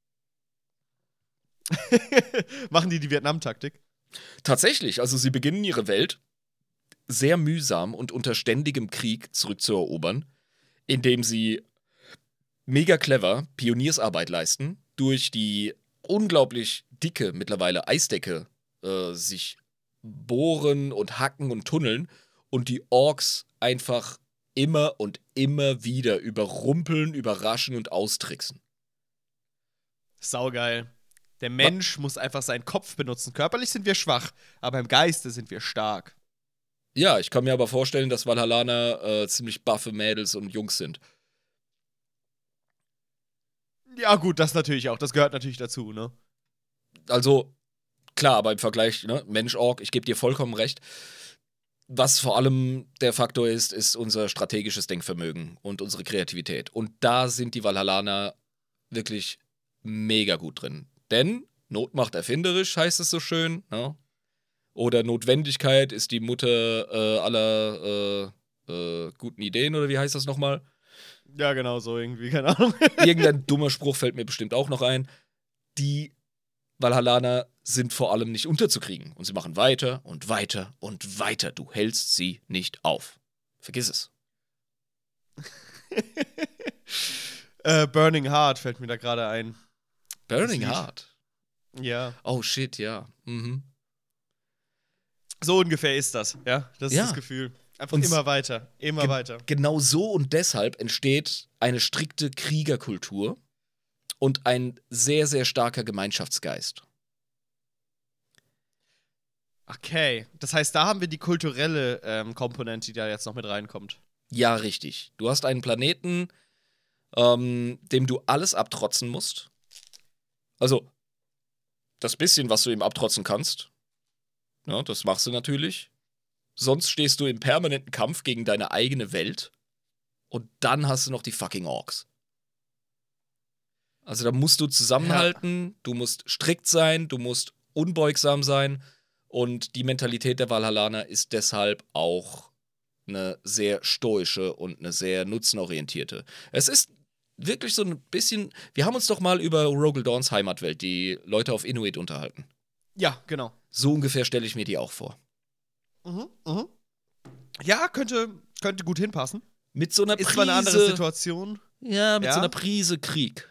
Machen die die Vietnam-Taktik? Tatsächlich, also sie beginnen ihre Welt sehr mühsam und unter ständigem Krieg zurückzuerobern, indem sie mega clever Pioniersarbeit leisten, durch die unglaublich dicke, mittlerweile Eisdecke, äh, sich bohren und hacken und tunneln und die Orks einfach immer und immer wieder überrumpeln, überraschen und austricksen. Saugeil. Der Mensch muss einfach seinen Kopf benutzen. Körperlich sind wir schwach, aber im Geiste sind wir stark. Ja, ich kann mir aber vorstellen, dass Valhallaner äh, ziemlich buffe Mädels und Jungs sind. Ja, gut, das natürlich auch. Das gehört natürlich dazu, ne? Also, klar, aber im Vergleich, ne, Mensch-Ork, ich gebe dir vollkommen recht. Was vor allem der Faktor ist, ist unser strategisches Denkvermögen und unsere Kreativität. Und da sind die Valhallaner wirklich mega gut drin. Denn Not macht erfinderisch, heißt es so schön, ne? Oder Notwendigkeit ist die Mutter äh, aller äh, äh, guten Ideen, oder wie heißt das nochmal? Ja, genau so irgendwie, keine Ahnung. Irgendein dummer Spruch fällt mir bestimmt auch noch ein. Die Valhallaner sind vor allem nicht unterzukriegen. Und sie machen weiter und weiter und weiter. Du hältst sie nicht auf. Vergiss es. äh, Burning Heart fällt mir da gerade ein. Burning Das Lied. Heart. Ja. Oh shit, ja. Mhm. So ungefähr ist das, ja? Das ist Ja. das Gefühl. Einfach Und immer weiter, immer ge- weiter. Genau so und deshalb entsteht eine strikte Kriegerkultur und ein sehr, sehr starker Gemeinschaftsgeist. Okay, das heißt, da haben wir die kulturelle ähm, Komponente, die da jetzt noch mit reinkommt. Ja, richtig. Du hast einen Planeten, ähm, dem du alles abtrotzen musst. Also, das bisschen, was du ihm abtrotzen kannst, ja, das machst du natürlich. Sonst stehst du im permanenten Kampf gegen deine eigene Welt. Und dann hast du noch die fucking Orks. Also, da musst du zusammenhalten, du musst strikt sein, du musst unbeugsam sein. Und die Mentalität der Valhallaner ist deshalb auch eine sehr stoische und eine sehr nutzenorientierte. Es ist wirklich so ein bisschen. Wir haben uns doch mal über Rogel Dawns Heimatwelt, die Leute auf Inuit, unterhalten. Ja, genau. So ungefähr stelle ich mir die auch vor. Mhm, mhm. Ja, könnte, könnte gut hinpassen. Mit so einer Ist Prise. zwar eine andere Situation. Ja, mit Ja. so einer Prise Krieg.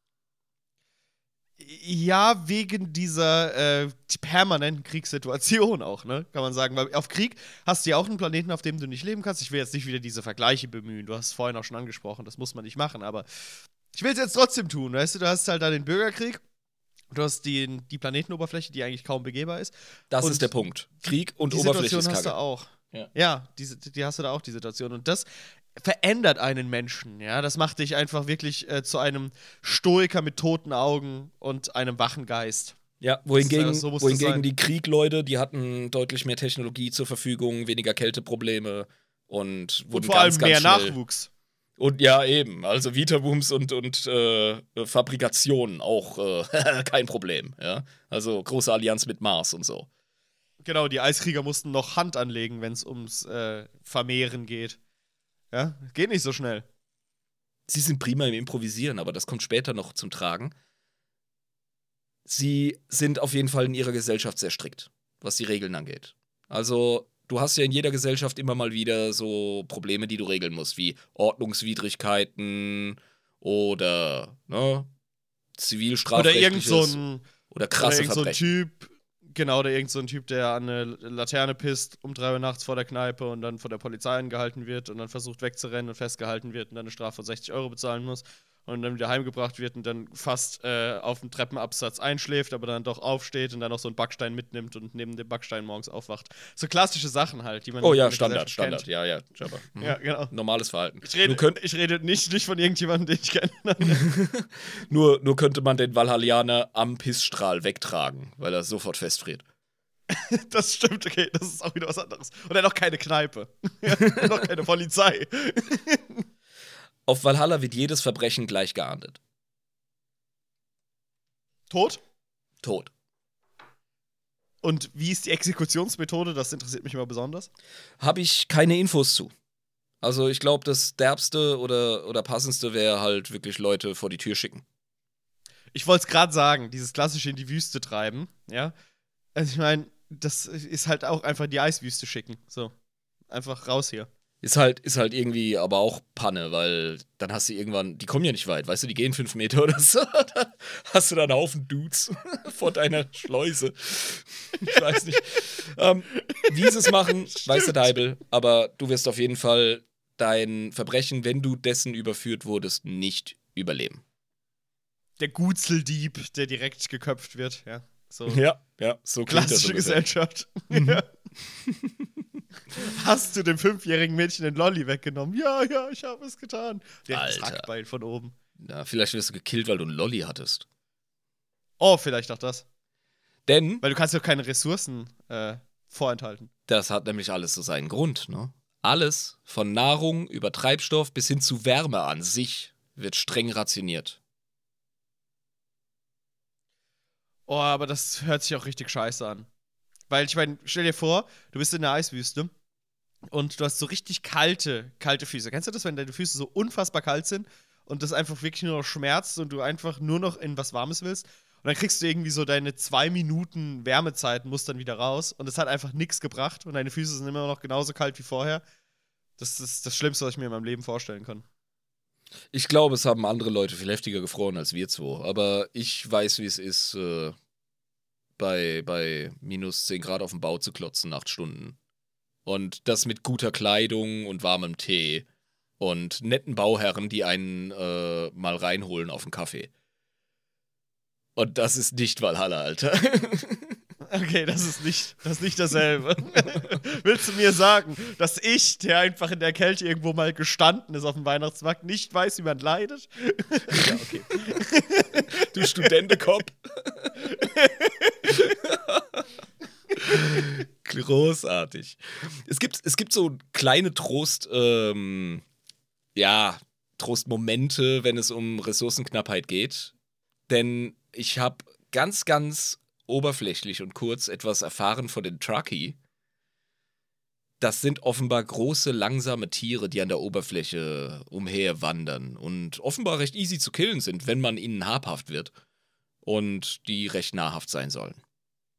Ja, wegen dieser äh, permanenten Kriegssituation auch, ne? Kann man sagen. Weil auf Krieg hast du ja auch einen Planeten, auf dem du nicht leben kannst. Ich will jetzt nicht wieder diese Vergleiche bemühen. Du hast es vorhin auch schon angesprochen, das muss man nicht machen, aber ich will es jetzt trotzdem tun, weißt du? Du hast halt da den Bürgerkrieg. Du hast die, die Planetenoberfläche, die eigentlich kaum begehbar ist. Das Und ist der Punkt. Krieg und die Oberfläche Situation ist hast du Kacke. auch. Ja. Ja, diese, die hast du da auch, die Situation. Und das verändert einen Menschen, ja. Das macht dich einfach wirklich äh, zu einem Stoiker mit toten Augen und einem wachen Geist. Ja, wohingegen, Das ist, äh, so muss das wohingegen sein. die Kriegleute, die hatten deutlich mehr Technologie zur Verfügung, weniger Kälteprobleme und wurden Und vor ganz, allem ganz mehr schnell. Nachwuchs. Und ja, eben. Also Vitabooms und, und äh, Fabrikation auch äh, kein Problem. Ja? Also große Allianz mit Mars und so. Genau, die Eiskrieger mussten noch Hand anlegen, wenn es ums äh, Vermehren geht. Ja, geht nicht so schnell. Sie sind prima im Improvisieren, aber das kommt später noch zum Tragen. Sie sind auf jeden Fall in ihrer Gesellschaft sehr strikt, was die Regeln angeht. Also, du hast ja in jeder Gesellschaft immer mal wieder so Probleme, die du regeln musst, wie Ordnungswidrigkeiten oder ne, Oder zivilstrafrechtliches irgend so ein, oder oder krasse irgend so ein Verbrechen. Typ, genau, oder irgend so ein Typ, der an eine Laterne pisst um drei Uhr nachts vor der Kneipe und dann von der Polizei angehalten wird und dann versucht wegzurennen und festgehalten wird und dann eine Strafe von sechzig Euro bezahlen muss und dann wieder heimgebracht wird und dann fast äh, auf dem Treppenabsatz einschläft, aber dann doch aufsteht und dann noch so einen Backstein mitnimmt und neben dem Backstein morgens aufwacht. So klassische Sachen halt, die man Oh in ja, der Standard, Gesellschaft Standard, kennt. ja, ja, Jabba. Mhm. Ja, genau. Normales Verhalten. Ich rede, Nur, könnt, ich rede nicht, nicht von irgendjemandem, den ich kenne. nur, nur könnte man den Valhallianer am Pissstrahl wegtragen, weil er sofort festfriert. Das stimmt, okay, das ist auch wieder was anderes. Und er hat noch keine Kneipe. Und noch keine Polizei. Auf Valhalla wird jedes Verbrechen gleich geahndet. Tot? Tot. Und wie ist die Exekutionsmethode? Das interessiert mich immer besonders. Habe ich keine Infos zu. Also ich glaube, das Derbste oder, oder Passendste wäre halt wirklich Leute vor die Tür schicken. Ich wollte es gerade sagen, dieses klassische in die Wüste treiben, ja. Also ich meine, das ist halt auch einfach in die Eiswüste schicken. So. Einfach raus hier. Ist halt, ist halt irgendwie aber auch Panne, weil dann hast du irgendwann, die kommen ja nicht weit, weißt du, die gehen fünf Meter oder so, dann hast du da einen Haufen Dudes vor deiner Schleuse. Ich weiß nicht. ähm, wie sie es machen, weiß der Deibel, aber du wirst auf jeden Fall dein Verbrechen, wenn du dessen überführt wurdest, nicht überleben. Der Gutzeldieb, der direkt geköpft wird, ja. So. Ja, ja, so klingt das Klassische ungefähr. Gesellschaft. Mhm. Ja. Hast du dem fünfjährigen Mädchen den Lolli weggenommen? Ja, ja, ich habe es getan. Der hat das Alter. Hackbein von oben. Ja, vielleicht wirst du gekillt, weil du einen Lolli hattest. Oh, vielleicht auch das. Denn Weil du kannst ja keine Ressourcen äh, vorenthalten. das hat nämlich alles so seinen Grund, ne? Alles, von Nahrung über Treibstoff bis hin zu Wärme an sich, wird streng rationiert. Oh, aber das hört sich auch richtig scheiße an. Weil ich meine, stell dir vor, du bist in der Eiswüste und du hast so richtig kalte, kalte Füße. Kennst du das, wenn deine Füße so unfassbar kalt sind und das einfach wirklich nur noch schmerzt und du einfach nur noch in was Warmes willst? Und dann kriegst du irgendwie so deine zwei Minuten Wärmezeit und musst dann wieder raus und es hat einfach nichts gebracht und deine Füße sind immer noch genauso kalt wie vorher. Das ist das Schlimmste, was ich mir in meinem Leben vorstellen kann. Ich glaube, es haben andere Leute viel heftiger gefroren als wir zwei. Aber ich weiß, wie es ist, äh, bei, bei minus zehn Grad auf dem Bau zu klotzen, acht Stunden. Und das mit guter Kleidung und warmem Tee. Und netten Bauherren, die einen äh, mal reinholen auf den Kaffee. Und das ist nicht Valhalla, Alter. Okay, das ist nicht, das ist nicht dasselbe. Willst du mir sagen, dass ich, der einfach in der Kälte irgendwo mal gestanden ist auf dem Weihnachtsmarkt, nicht weiß, wie man leidet? Ja, okay. Du Studentenkopf. Großartig. Es gibt, es gibt so kleine Trost, ähm, ja, Trostmomente, wenn es um Ressourcenknappheit geht. Denn ich habe ganz, ganz oberflächlich und kurz etwas erfahren von den Truckee. Das sind offenbar große, langsame Tiere, die an der Oberfläche umherwandern und offenbar recht easy zu killen sind, wenn man ihnen habhaft wird und die recht nahrhaft sein sollen.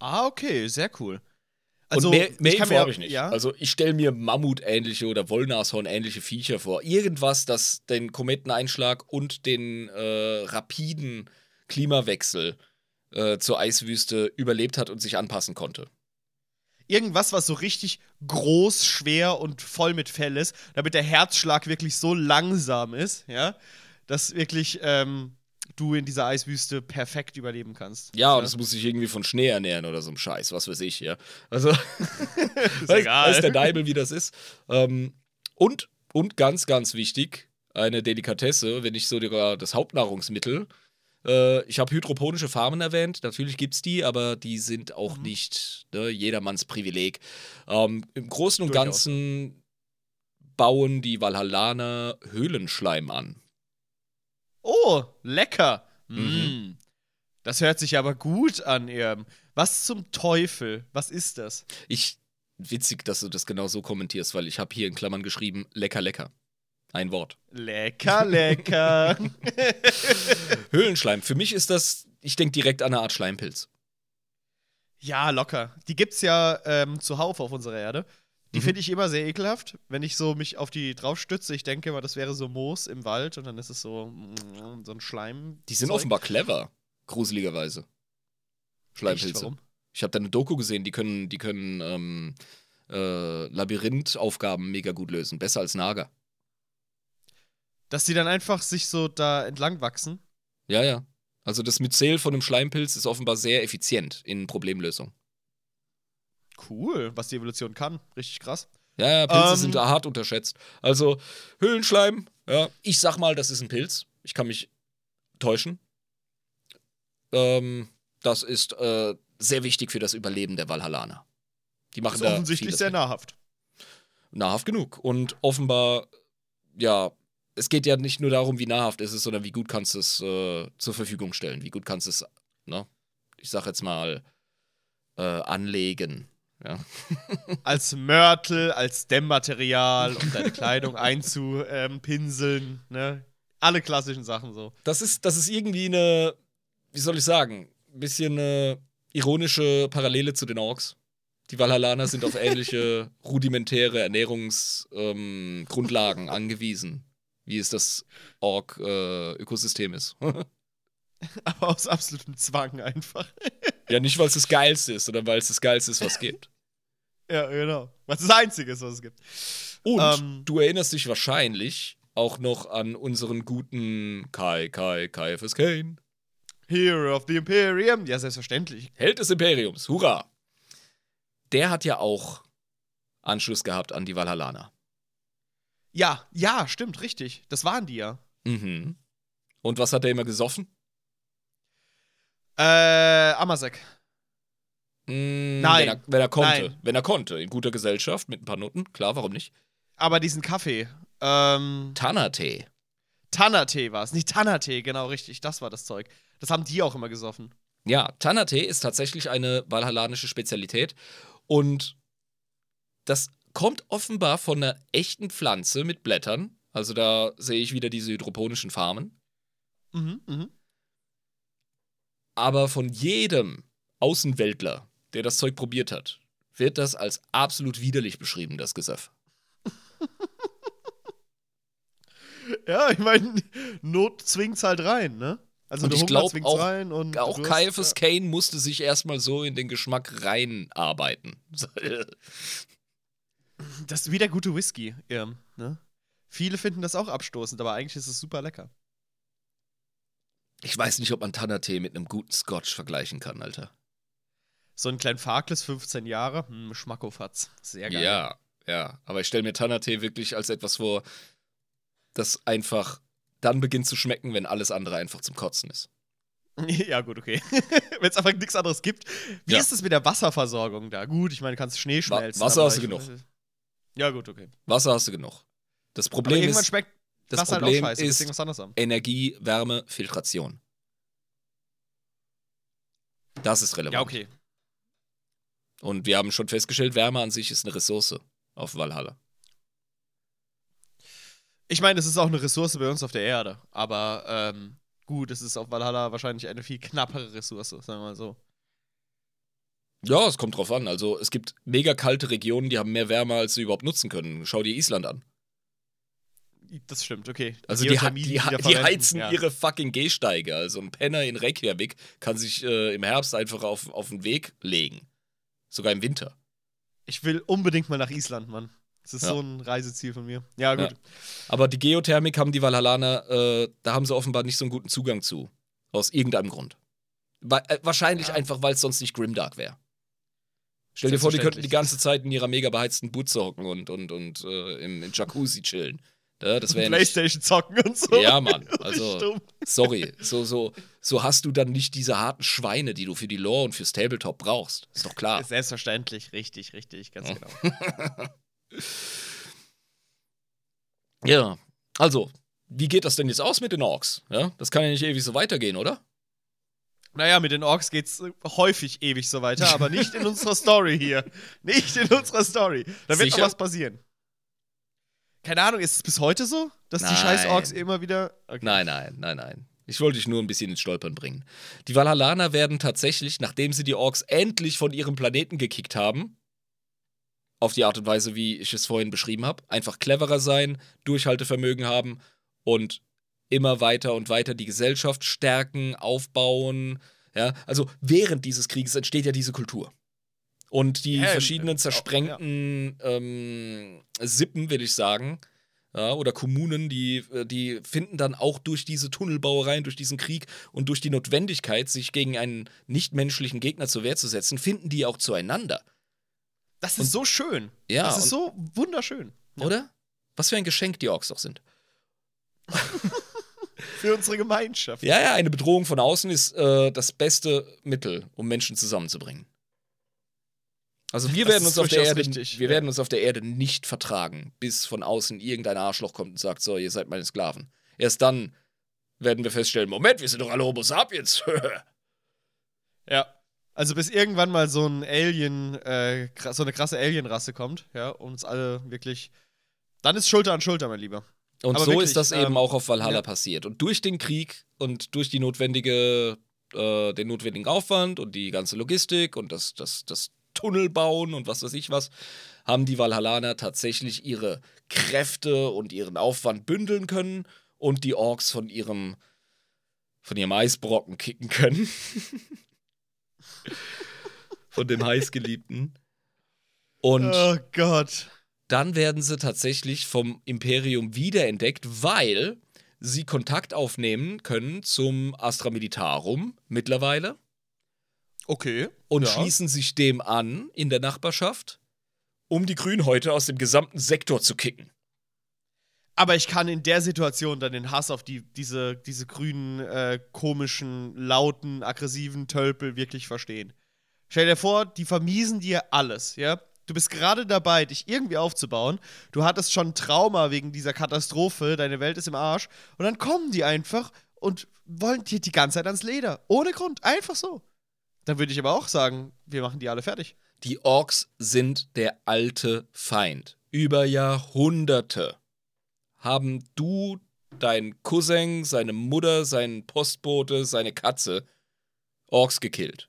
Ah, okay, sehr cool. Also, und mehr, mehr ich Info habe ich nicht. Ja? Also ich stelle mir Mammutähnliche oder Wollnashorn-ähnliche Viecher vor. Irgendwas, das den Kometeneinschlag und den äh, rapiden Klimawechsel äh, zur Eiswüste überlebt hat und sich anpassen konnte. Irgendwas, was so richtig groß, schwer und voll mit Fell ist, damit der Herzschlag wirklich so langsam ist, ja, dass wirklich ähm, du in dieser Eiswüste perfekt überleben kannst. Ja, und ja. das muss sich irgendwie von Schnee ernähren oder so ein Scheiß, was weiß ich, ja. Also, ist weiß, egal. weiß der Deibel, wie das ist. Ähm, und, und ganz, ganz wichtig, eine Delikatesse, wenn nicht sogar das Hauptnahrungsmittel. Äh, ich habe hydroponische Farmen erwähnt, natürlich gibt es die, aber die sind auch mhm. nicht ne, jedermanns Privileg. Ähm, Im Großen und Durchaus. Ganzen bauen die Valhallaner Höhlenschleim an. Oh, lecker. Mhm. Mm. Das hört sich aber gut an, Irm. Was zum Teufel? Was ist das? Ich, witzig, dass du das genau so kommentierst, weil ich habe hier in Klammern geschrieben, lecker, lecker. Ein Wort. Lecker, lecker. Höhlenschleim. Für mich ist das, ich denke direkt an eine Art Schleimpilz. Ja, locker. Die gibt's ja ähm, zuhauf auf unserer Erde. Die Mhm. finde ich immer sehr ekelhaft, wenn ich so mich auf die drauf stütze. Ich denke immer, das wäre so Moos im Wald und dann ist es so, mm, so ein Schleim. Die sind Zeug. offenbar clever, gruseligerweise. Schleimpilze. Echt? Warum? Ich habe da eine Doku gesehen, die können, die können ähm, äh, Labyrinthaufgaben mega gut lösen. Besser als Nager. Dass die dann einfach sich so da entlang wachsen. Ja, ja. Also das Myzel von einem Schleimpilz ist offenbar sehr effizient in Problemlösung. Cool, was die Evolution kann. Richtig krass. Ja, ja, Pilze Ähm. sind da hart unterschätzt. Also Höhlenschleim, ja. Ich sag mal, das ist ein Pilz. Ich kann mich täuschen. Ähm, das ist äh, sehr wichtig für das Überleben der Valhallaner. Die machen Ist da offensichtlich vieles sehr mit. nahrhaft. Nahrhaft genug. Und offenbar, ja, es geht ja nicht nur darum, wie nahrhaft ist es, sondern wie gut kannst du es äh, zur Verfügung stellen. Wie gut kannst du es, ne, ich sag jetzt mal, äh, anlegen. Ja. Als Mörtel, als Dämmmaterial, um deine Kleidung einzupinseln, ne? Alle klassischen Sachen so. Das ist, das ist irgendwie eine, wie soll ich sagen, ein bisschen eine ironische Parallele zu den Orks. Die Valhallaner sind auf ähnliche rudimentäre Ernährungsgrundlagen ähm, angewiesen, wie es das Ork-Ökosystem äh, ist. Aber aus absolutem Zwang einfach. Ja, nicht, weil es das Geilste ist, sondern weil es das Geilste ist, was es gibt. Ja, genau. Was das Einzige ist, was es gibt. Und Ähm. du erinnerst dich wahrscheinlich auch noch an unseren guten Kai, Kai, Kai F S Kane. Hero of the Imperium. Ja, selbstverständlich. Held des Imperiums, hurra! Der hat ja auch Anschluss gehabt an die Valhallaner. Ja, ja, stimmt, richtig. Das waren die ja. Mhm. Und was hat er immer gesoffen? Äh, Amasek. Mm, Nein. Wenn er, wenn er konnte. Nein. Wenn er konnte. In guter Gesellschaft mit ein paar Nutten. Klar, warum nicht? Aber diesen Kaffee. Ähm, Tannertee. Tannertee war es. Nicht Tannertee, genau richtig. Das war das Zeug. Das haben die auch immer gesoffen. Ja, Tannertee ist tatsächlich eine valhallanische Spezialität. Und das kommt offenbar von einer echten Pflanze mit Blättern. Also da sehe ich wieder diese hydroponischen Farmen. Mhm, mhm. Aber von jedem Außenweltler, der das Zeug probiert hat, wird das als absolut widerlich beschrieben, das Gesöff. Ja, ich meine, Not zwingt's halt rein, ne? Also Und der ich Hunger glaube zwingt's auch, rein und auch Durst, Kai F S ja. Kane musste sich erstmal so in den Geschmack reinarbeiten. Das ist wie der gute Whisky, Irm, ne? Viele finden das auch abstoßend, aber eigentlich ist es super lecker. Ich weiß nicht, ob man Tannertee mit einem guten Scotch vergleichen kann, Alter. So ein kleinen Farkles, fünfzehn Jahre, hm, Schmackofatz. Sehr geil. Ja, ja. Aber ich stelle mir Tannertee wirklich als etwas vor, das einfach dann beginnt zu schmecken, wenn alles andere einfach zum Kotzen ist. Ja, gut, okay. Wenn es einfach nichts anderes gibt. Wie Ja. ist es mit der Wasserversorgung da? Gut, ich meine, du kannst Schnee schmelzen. Wasser aber hast du ich- genug. Ja, gut, okay. Wasser hast du genug. Das Aber Problem irgendwann ist, schmeckt das Wasser Problem halt auch scheiße. ist Deswegen was anderes haben. Energie, Wärme, Filtration. Das ist relevant. Ja, okay. Und wir haben schon festgestellt, Wärme an sich ist eine Ressource auf Valhalla. Ich meine, es ist auch eine Ressource bei uns auf der Erde. Aber ähm, gut, es ist auf Valhalla wahrscheinlich eine viel knappere Ressource, sagen wir mal so. Ja, es kommt drauf an. Also es gibt mega kalte Regionen, die haben mehr Wärme, als sie überhaupt nutzen können. Schau dir Island an. Das stimmt, okay. Also die, ha- Geothermie, die, ha- da die verwenden, heizen ja. ihre fucking Gehsteige. Also ein Penner in Reykjavik kann sich äh, im Herbst einfach auf, auf den Weg legen. Sogar im Winter. Ich will unbedingt mal nach Island, Mann. Das ist Ja. so ein Reiseziel von mir. Ja, gut. Ja. Aber die Geothermik haben die Valhallaner, äh, da haben sie offenbar nicht so einen guten Zugang zu. Aus irgendeinem Grund. Wa- äh, wahrscheinlich Ja. einfach, weil es sonst nicht Grimdark wäre. Stell dir vor, die könnten die ganze Zeit in ihrer mega beheizten Butze hocken und, und, und äh, im, im jacuzzi chillen. Ja, das wäre nicht. Playstation zocken und so. Ja, Mann. Richtig Also, dumm. sorry. So, so, so hast du dann nicht diese harten Schweine, die du für die Lore und fürs Tabletop brauchst. Ist doch klar. Selbstverständlich, richtig, richtig, ganz Ja. genau. Ja. Also, wie geht das denn jetzt aus mit den Orks? Ja, das kann ja nicht ewig so weitergehen, oder? Naja, mit den Orks geht's äh, häufig ewig so weiter, aber nicht in unserer Story hier. Nicht in unserer Story. Da wird Sicher? noch was passieren. Keine Ahnung, ist es bis heute so, dass die Nein. scheiß Orks immer wieder. Okay. Nein, nein, nein, nein. Ich wollte dich nur ein bisschen ins Stolpern bringen. Die Valhallaner werden tatsächlich, nachdem sie die Orks endlich von ihrem Planeten gekickt haben, auf die Art und Weise, wie ich es vorhin beschrieben habe, einfach cleverer sein, Durchhaltevermögen haben und immer weiter und weiter die Gesellschaft stärken, aufbauen. Ja, also während dieses Krieges entsteht ja diese Kultur. Und die Ja, verschiedenen äh, zersprengten ähm, Sippen, will ich sagen, ja, oder Kommunen, die, die finden dann auch durch diese Tunnelbauereien, durch diesen Krieg und durch die Notwendigkeit, sich gegen einen nichtmenschlichen Gegner zur Wehr zu setzen, finden die auch zueinander. Das ist Und- so schön. Ja, das ist und- so wunderschön. Ja. Oder? Was für ein Geschenk die Orks doch sind. Für unsere Gemeinschaft. Ja, ja, eine Bedrohung von außen ist äh, das beste Mittel, um Menschen zusammenzubringen. Also wir Das werden ist uns auf der durchaus Erde, richtig, wir ja. werden uns auf der Erde nicht vertragen, bis von außen irgendein Arschloch kommt und sagt, so, ihr seid meine Sklaven. Erst dann werden wir feststellen, Moment, wir sind doch alle Homo sapiens. Ja. Also bis irgendwann mal so ein Alien, äh, kra- so eine krasse Alienrasse kommt, ja, und uns alle wirklich. Dann ist Schulter an Schulter, mein Lieber. Und Aber so wirklich, ist das eben ähm, auch auf Valhalla ja. passiert. Und durch den Krieg und durch die notwendige, äh, den notwendigen Aufwand und die ganze Logistik und das, das, das Tunnelbauen und was weiß ich was, haben die Valhallaner tatsächlich ihre Kräfte und ihren Aufwand bündeln können und die Orks von ihrem, von ihrem Eisbrocken kicken können. Von dem heißgeliebten. Und Oh Gott. dann werden sie tatsächlich vom Imperium wiederentdeckt, weil sie Kontakt aufnehmen können zum Astra Militarum mittlerweile Okay. und ja. schließen sich dem an in der Nachbarschaft, um die Grünhäute aus dem gesamten Sektor zu kicken. Aber ich kann in der Situation dann den Hass auf die, diese, diese grünen, äh, komischen, lauten, aggressiven Tölpel wirklich verstehen. Stell dir vor, die vermiesen dir alles, ja? Du bist gerade dabei, dich irgendwie aufzubauen. Du hattest schon Trauma wegen dieser Katastrophe, deine Welt ist im Arsch. Und dann kommen die einfach und wollen dir die ganze Zeit ans Leder. Ohne Grund, einfach so. Dann würde ich aber auch sagen, wir machen die alle fertig. Die Orks sind der alte Feind. Über Jahrhunderte haben du, dein Cousin, seine Mutter, seinen Postbote, seine Katze Orks gekillt.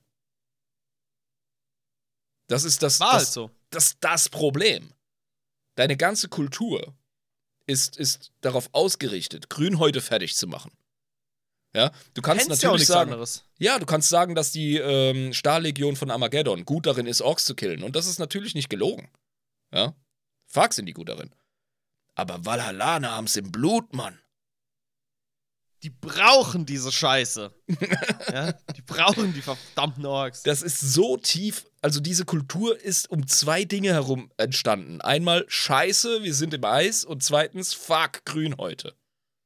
Das ist das, War halt das, so. das, das Problem. Deine ganze Kultur ist, ist darauf ausgerichtet, Grünhäute fertig zu machen. Ja, du kannst Kennst ja auch natürlich nichts sagen, anderes. ja, du kannst sagen, dass die ähm, Stahllegion von Armageddon gut darin ist, Orks zu killen. Und das ist natürlich nicht gelogen. Ja, fuck sind die gut darin. Aber Valhallaner haben's im Blut, Mann. Die brauchen diese Scheiße. Ja? Die brauchen die verdammten Orks. Das ist so tief, also diese Kultur ist um zwei Dinge herum entstanden. Einmal Scheiße, wir sind im Eis und zweitens fuck, Grünhäute.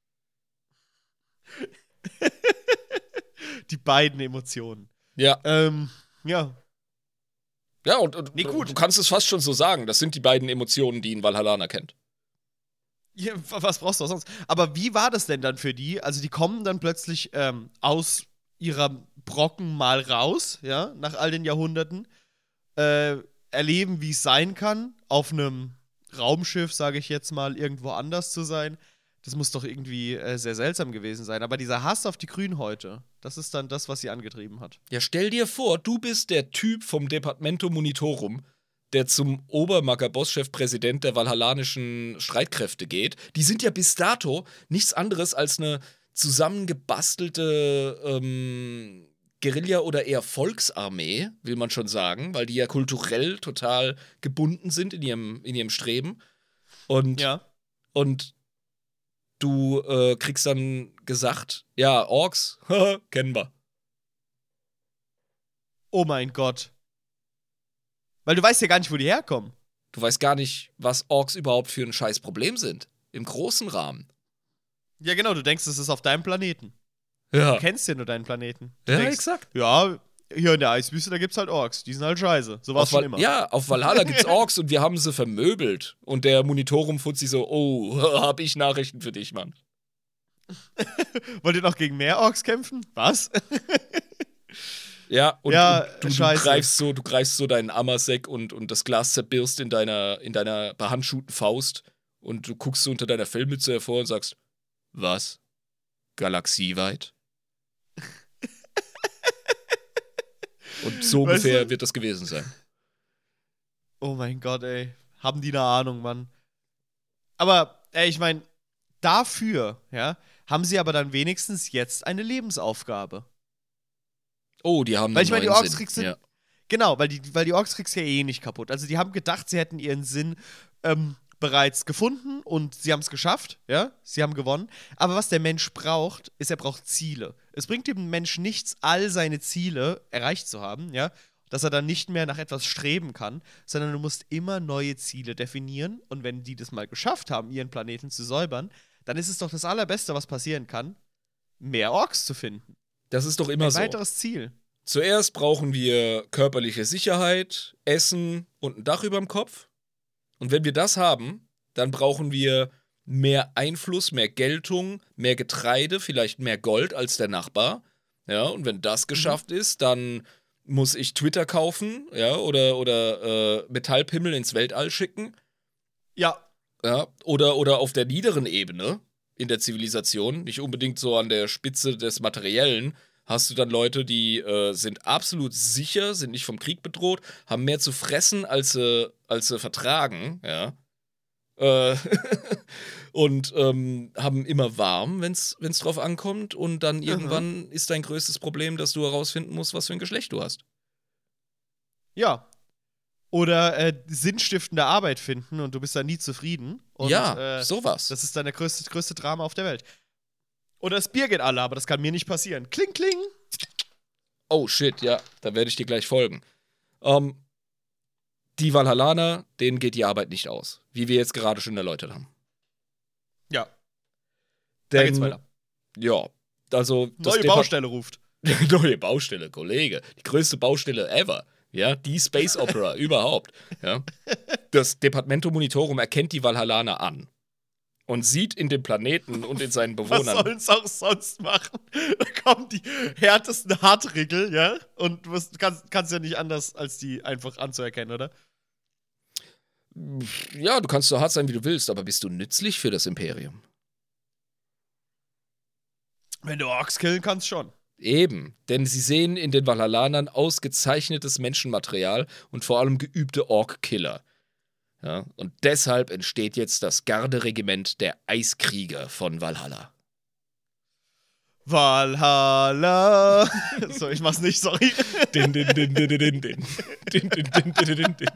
Die beiden Emotionen. Ja, Ähm, ja. ja und, und Nee, gut. du kannst es fast schon so sagen. Das sind die beiden Emotionen, die ein Valhallaner kennt. Ja, was brauchst du auch sonst? Aber wie war das denn dann für die? Also, die kommen dann plötzlich ähm, aus ihrer Brocken mal raus, ja, nach all den Jahrhunderten, äh, erleben, wie es sein kann, auf einem Raumschiff, sage ich jetzt mal, irgendwo anders zu sein. Das muss doch irgendwie äh, sehr seltsam gewesen sein. Aber dieser Hass auf die Grünhäute, das ist dann das, was sie angetrieben hat. Ja, stell dir vor, du bist der Typ vom Departamento Monitorum, der zum Obermacker-Bosschef-Präsident der valhallanischen Streitkräfte geht. Die sind ja bis dato nichts anderes als eine zusammengebastelte ähm, Guerilla- oder eher Volksarmee, will man schon sagen, weil die ja kulturell total gebunden sind in ihrem, in ihrem Streben. Und, Ja. und du äh, kriegst dann gesagt, ja, Orks, kennen wir. Oh mein Gott. Weil du weißt ja gar nicht, wo die herkommen. Du weißt gar nicht, was Orks überhaupt für ein scheiß Problem sind. Im großen Rahmen. Ja, genau, du denkst, es ist auf deinem Planeten. Ja. Du kennst ja nur deinen Planeten. Du Ja, denkst, exakt. Ja, hier in der Eiswüste, da gibt's halt Orks. Die sind halt scheiße. So war's Auf schon Val- immer. Ja, auf Valhalla gibt's Orks und wir haben sie vermöbelt. Und der Monitorum-Fuzzi so, oh, hab ich Nachrichten für dich, Mann. Wollt ihr noch gegen mehr Orks kämpfen? Was? Ja, und, Ja, und du, du scheiße. greifst so, du greifst so deinen Amasek und, und das Glas zerbirst in deiner, in deiner behandschuhten Faust und du guckst so unter deiner Fellmütze hervor und sagst, was? Galaxieweit? Und so Weißt ungefähr du- wird das gewesen sein. Oh mein Gott, ey. Haben die eine Ahnung, Mann. Aber, ey, ich meine, dafür, ja, haben sie aber dann wenigstens jetzt eine Lebensaufgabe. Oh, die haben Weil einen ich meine, die neuen Orks Sinn. kriegst du- Ja. Genau, weil die, weil die Orks kriegst du ja eh nicht kaputt. Also die haben gedacht, sie hätten ihren Sinn ähm, bereits gefunden und sie haben es geschafft, ja, sie haben gewonnen. Aber was der Mensch braucht, ist, er braucht Ziele. Es bringt dem Menschen nichts, all seine Ziele erreicht zu haben, ja, dass er dann nicht mehr nach etwas streben kann, sondern du musst immer neue Ziele definieren und wenn die das mal geschafft haben, ihren Planeten zu säubern, dann ist es doch das Allerbeste, was passieren kann, mehr Orks zu finden. Das ist doch immer Ein so. weiteres Ziel. Zuerst brauchen wir körperliche Sicherheit, Essen und ein Dach überm Kopf. Und wenn wir das haben, dann brauchen wir mehr Einfluss, mehr Geltung, mehr Getreide, vielleicht mehr Gold als der Nachbar. Ja, und wenn das geschafft ist, dann muss ich Twitter kaufen, ja, oder, oder äh, Metallpimmel ins Weltall schicken. Ja, Ja, oder, oder auf der niederen Ebene in der Zivilisation, nicht unbedingt so an der Spitze des Materiellen, hast du dann Leute, die äh, sind absolut sicher, sind nicht vom Krieg bedroht, haben mehr zu fressen, als sie, als sie vertragen, ja. Äh, und ähm, haben immer warm, wenn es drauf ankommt. Und dann irgendwann ist dein größtes Problem, dass du herausfinden musst, was für ein Geschlecht du hast. Ja. Oder äh, sinnstiftende Arbeit finden und du bist dann nie zufrieden. Und, ja, äh, sowas. das ist dann der größte, größte Drama auf der Welt. Oder das Bier geht alle, aber das kann mir nicht passieren. Kling, kling. Oh, shit, ja, da werde ich dir gleich folgen. Ähm, die Valhallaner, denen geht die Arbeit nicht aus. Wie wir jetzt gerade schon erläutert haben. Ja. Da geht's Denn, weiter. ja, also das Neue Depa- Baustelle ruft. Neue Baustelle, Kollege. Die größte Baustelle ever. Ja, die Space Opera überhaupt. Ja. Das Departamento Monitorum erkennt die Valhallaner an und sieht in dem Planeten und in seinen Was Bewohnern. sollen sie auch sonst machen? Da kommen die härtesten Hartriggel, ja? Und du musst, kannst, kannst ja nicht anders, als die einfach anzuerkennen, oder? Ja, du kannst so hart sein, wie du willst, aber bist du nützlich für das Imperium? Wenn du Orks killen kannst, schon. Eben, denn sie sehen in den Valhallanern ausgezeichnetes Menschenmaterial und vor allem geübte Ork-Killer. Ja, und deshalb entsteht jetzt das Garderegiment der Eiskrieger von Valhalla. Valhalla. So, ich mach's nicht, sorry. Din, din, din, din, din, din. Din, din, din, din, din, din.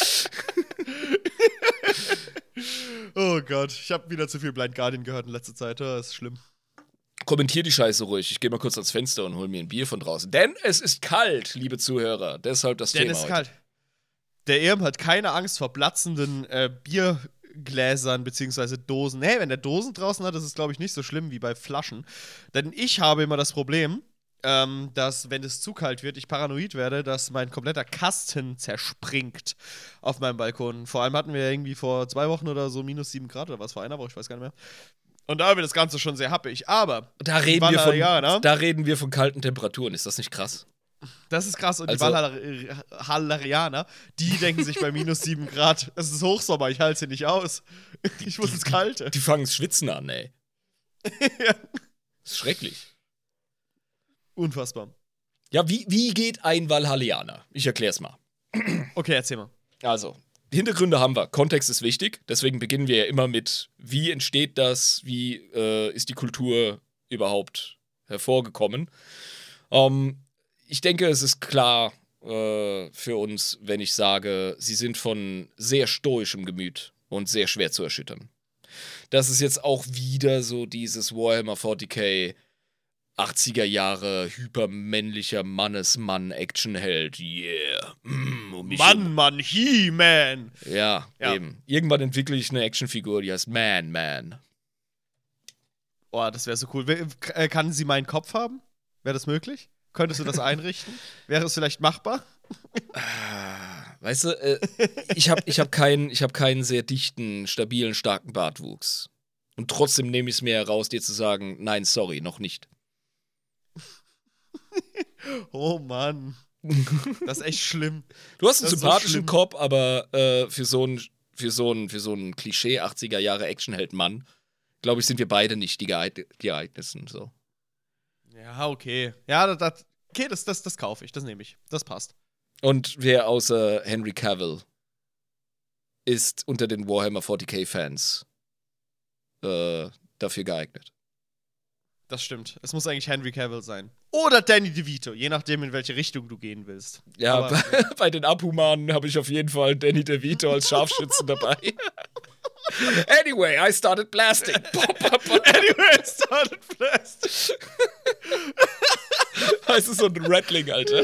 Oh Gott, ich habe wieder zu viel Blind Guardian gehört in letzter Zeit. Das ist schlimm. Kommentier die Scheiße ruhig. Ich gehe mal kurz ans Fenster und hol mir ein Bier von draußen. Denn es ist kalt, liebe Zuhörer. Deshalb das Denn Thema es ist heute. kalt. Der Irm hat keine Angst vor platzenden äh, Biergläsern bzw. Dosen. Hey, wenn der Dosen draußen hat, ist es, glaube ich, nicht so schlimm wie bei Flaschen. Denn ich habe immer das Problem, ähm, dass, wenn es zu kalt wird, ich paranoid werde, dass mein kompletter Kasten zerspringt auf meinem Balkon. Vor allem hatten wir irgendwie vor zwei Wochen oder so minus sieben Grad oder was, vor einer Woche, ich weiß gar nicht mehr. Und da wird das Ganze schon sehr happig. Aber Da die reden, wir von, Valhalla, da reden wir von kalten Temperaturen. Ist das nicht krass? das ist krass. Und Also- die Valhallarianer, die denken sich bei minus sieben Grad, es ist Hochsommer, ich halte es hier nicht aus. Ich muss ins Kalte. Die fangen das Schwitzen an, ey. Ja. Das ist schrecklich. Unfassbar. Ja, wie, wie geht ein Valhallianer? Ich erklär's mal. Okay, erzähl mal. Also, Hintergründe haben wir. Kontext ist wichtig. Deswegen beginnen wir ja immer mit, wie entsteht das? Wie äh, ist die Kultur überhaupt hervorgekommen? Ähm, ich denke, es ist klar äh, für uns, wenn ich sage, sie sind von sehr stoischem Gemüt und sehr schwer zu erschüttern. Das ist jetzt auch wieder so dieses Warhammer forty K achtziger Jahre hypermännlicher Mannesmann-Actionheld. Yeah. Mm, um mich Mann, um- Mann, He-Man. Ja, Ja. eben. Irgendwann entwickle ich eine Actionfigur, die heißt Man Man. Oh, das wäre so cool. Wer- äh, Kann sie meinen Kopf haben? Wäre das möglich? Könntest du das einrichten? Wäre es vielleicht machbar? Ah, Weißt du, äh, ich habe ich hab keinen, ich hab keinen sehr dichten, stabilen, starken Bartwuchs. Und trotzdem nehme ich es mir heraus, dir zu sagen, nein, sorry, noch nicht. Oh Mann. Das ist echt schlimm. Du hast einen Das ist so sympathischen schlimm. Kopf, aber äh, für so einen für so einen, für so einen Klischee achtziger Jahre Actionheld-Mann, glaube ich, sind wir beide nicht die geeign- geeignetsten. So. Ja, okay. Ja, das, das, okay, das, das, das kaufe ich. Das nehme ich. Das passt. Und wer außer Henry Cavill ist unter den Warhammer forty K-Fans äh, dafür geeignet? Das stimmt. Es muss eigentlich Henry Cavill sein. Oder Danny DeVito, je nachdem, in welche Richtung du gehen willst. Ja, Aber- bei, bei den Abhumanen habe ich auf jeden Fall Danny DeVito als Scharfschützen dabei. Anyway, I started blasting. Pop, pop, pop. Anyway, it started fast. Das ist so ein Rattling, Alter.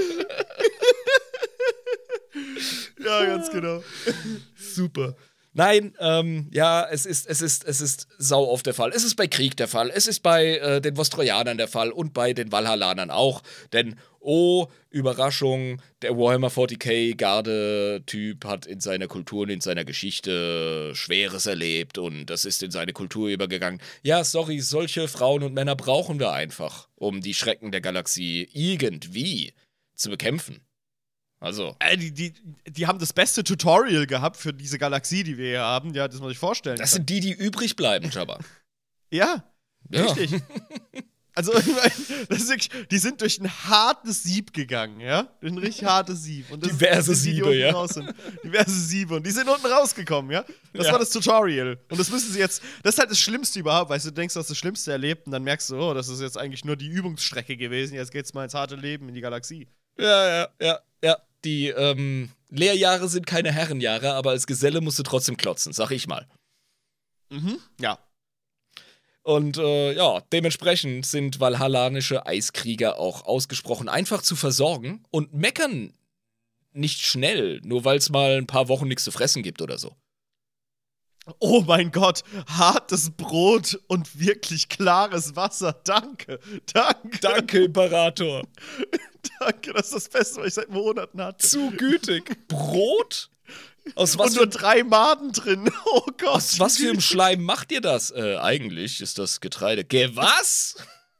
Ja, ganz genau. Super. Nein, ähm, ja, es ist, es ist, es ist sau oft der Fall. Es ist bei Krieg der Fall, es ist bei äh, den Vostrojanern der Fall und bei den Valhallanern auch. Denn, oh, Überraschung, der Warhammer forty K-Garde-Typ hat in seiner Kultur und in seiner Geschichte Schweres erlebt und das ist in seine Kultur übergegangen. Ja, sorry, solche Frauen und Männer brauchen wir einfach, um die Schrecken der Galaxie irgendwie zu bekämpfen. Also. Äh, die, die, die haben das beste Tutorial gehabt für diese Galaxie, die wir hier haben. Ja, das muss ich vorstellen. Das sind die, die übrig bleiben, Jabba. Ja, Ja. richtig. Also, ich mein, das ist wirklich, die sind durch ein hartes Sieb gegangen, ja? Durch ein richtig hartes Sieb. Und das Diverse sind die, die Siebe, unten ja. raus sind. Diverse Siebe. Und die sind unten rausgekommen, ja? Das Ja. war das Tutorial. Und das müssen sie jetzt, das ist halt das Schlimmste überhaupt, weißt du, du denkst, du hast das Schlimmste erlebt und dann merkst du, oh, das ist jetzt eigentlich nur die Übungsstrecke gewesen, jetzt geht's mal ins harte Leben, in die Galaxie. Ja, ja, ja, ja. Die ähm, Lehrjahre sind keine Herrenjahre, aber als Geselle musst du trotzdem klotzen, sag ich mal. Mhm, ja. Und äh, ja, dementsprechend sind valhallanische Eiskrieger auch ausgesprochen einfach zu versorgen und meckern nicht schnell, nur weil es mal ein paar Wochen nichts zu fressen gibt oder so. Oh mein Gott, hartes Brot und wirklich klares Wasser. Danke, danke, Danke, Imperator. danke. Das ist das Beste, was ich seit Monaten hatte. Zu gütig. Brot? Aus was Und nur für, drei Maden drin. Oh Gott. aus was für einem Schleim macht ihr das? Äh, eigentlich ist das Getreide. Geh, was?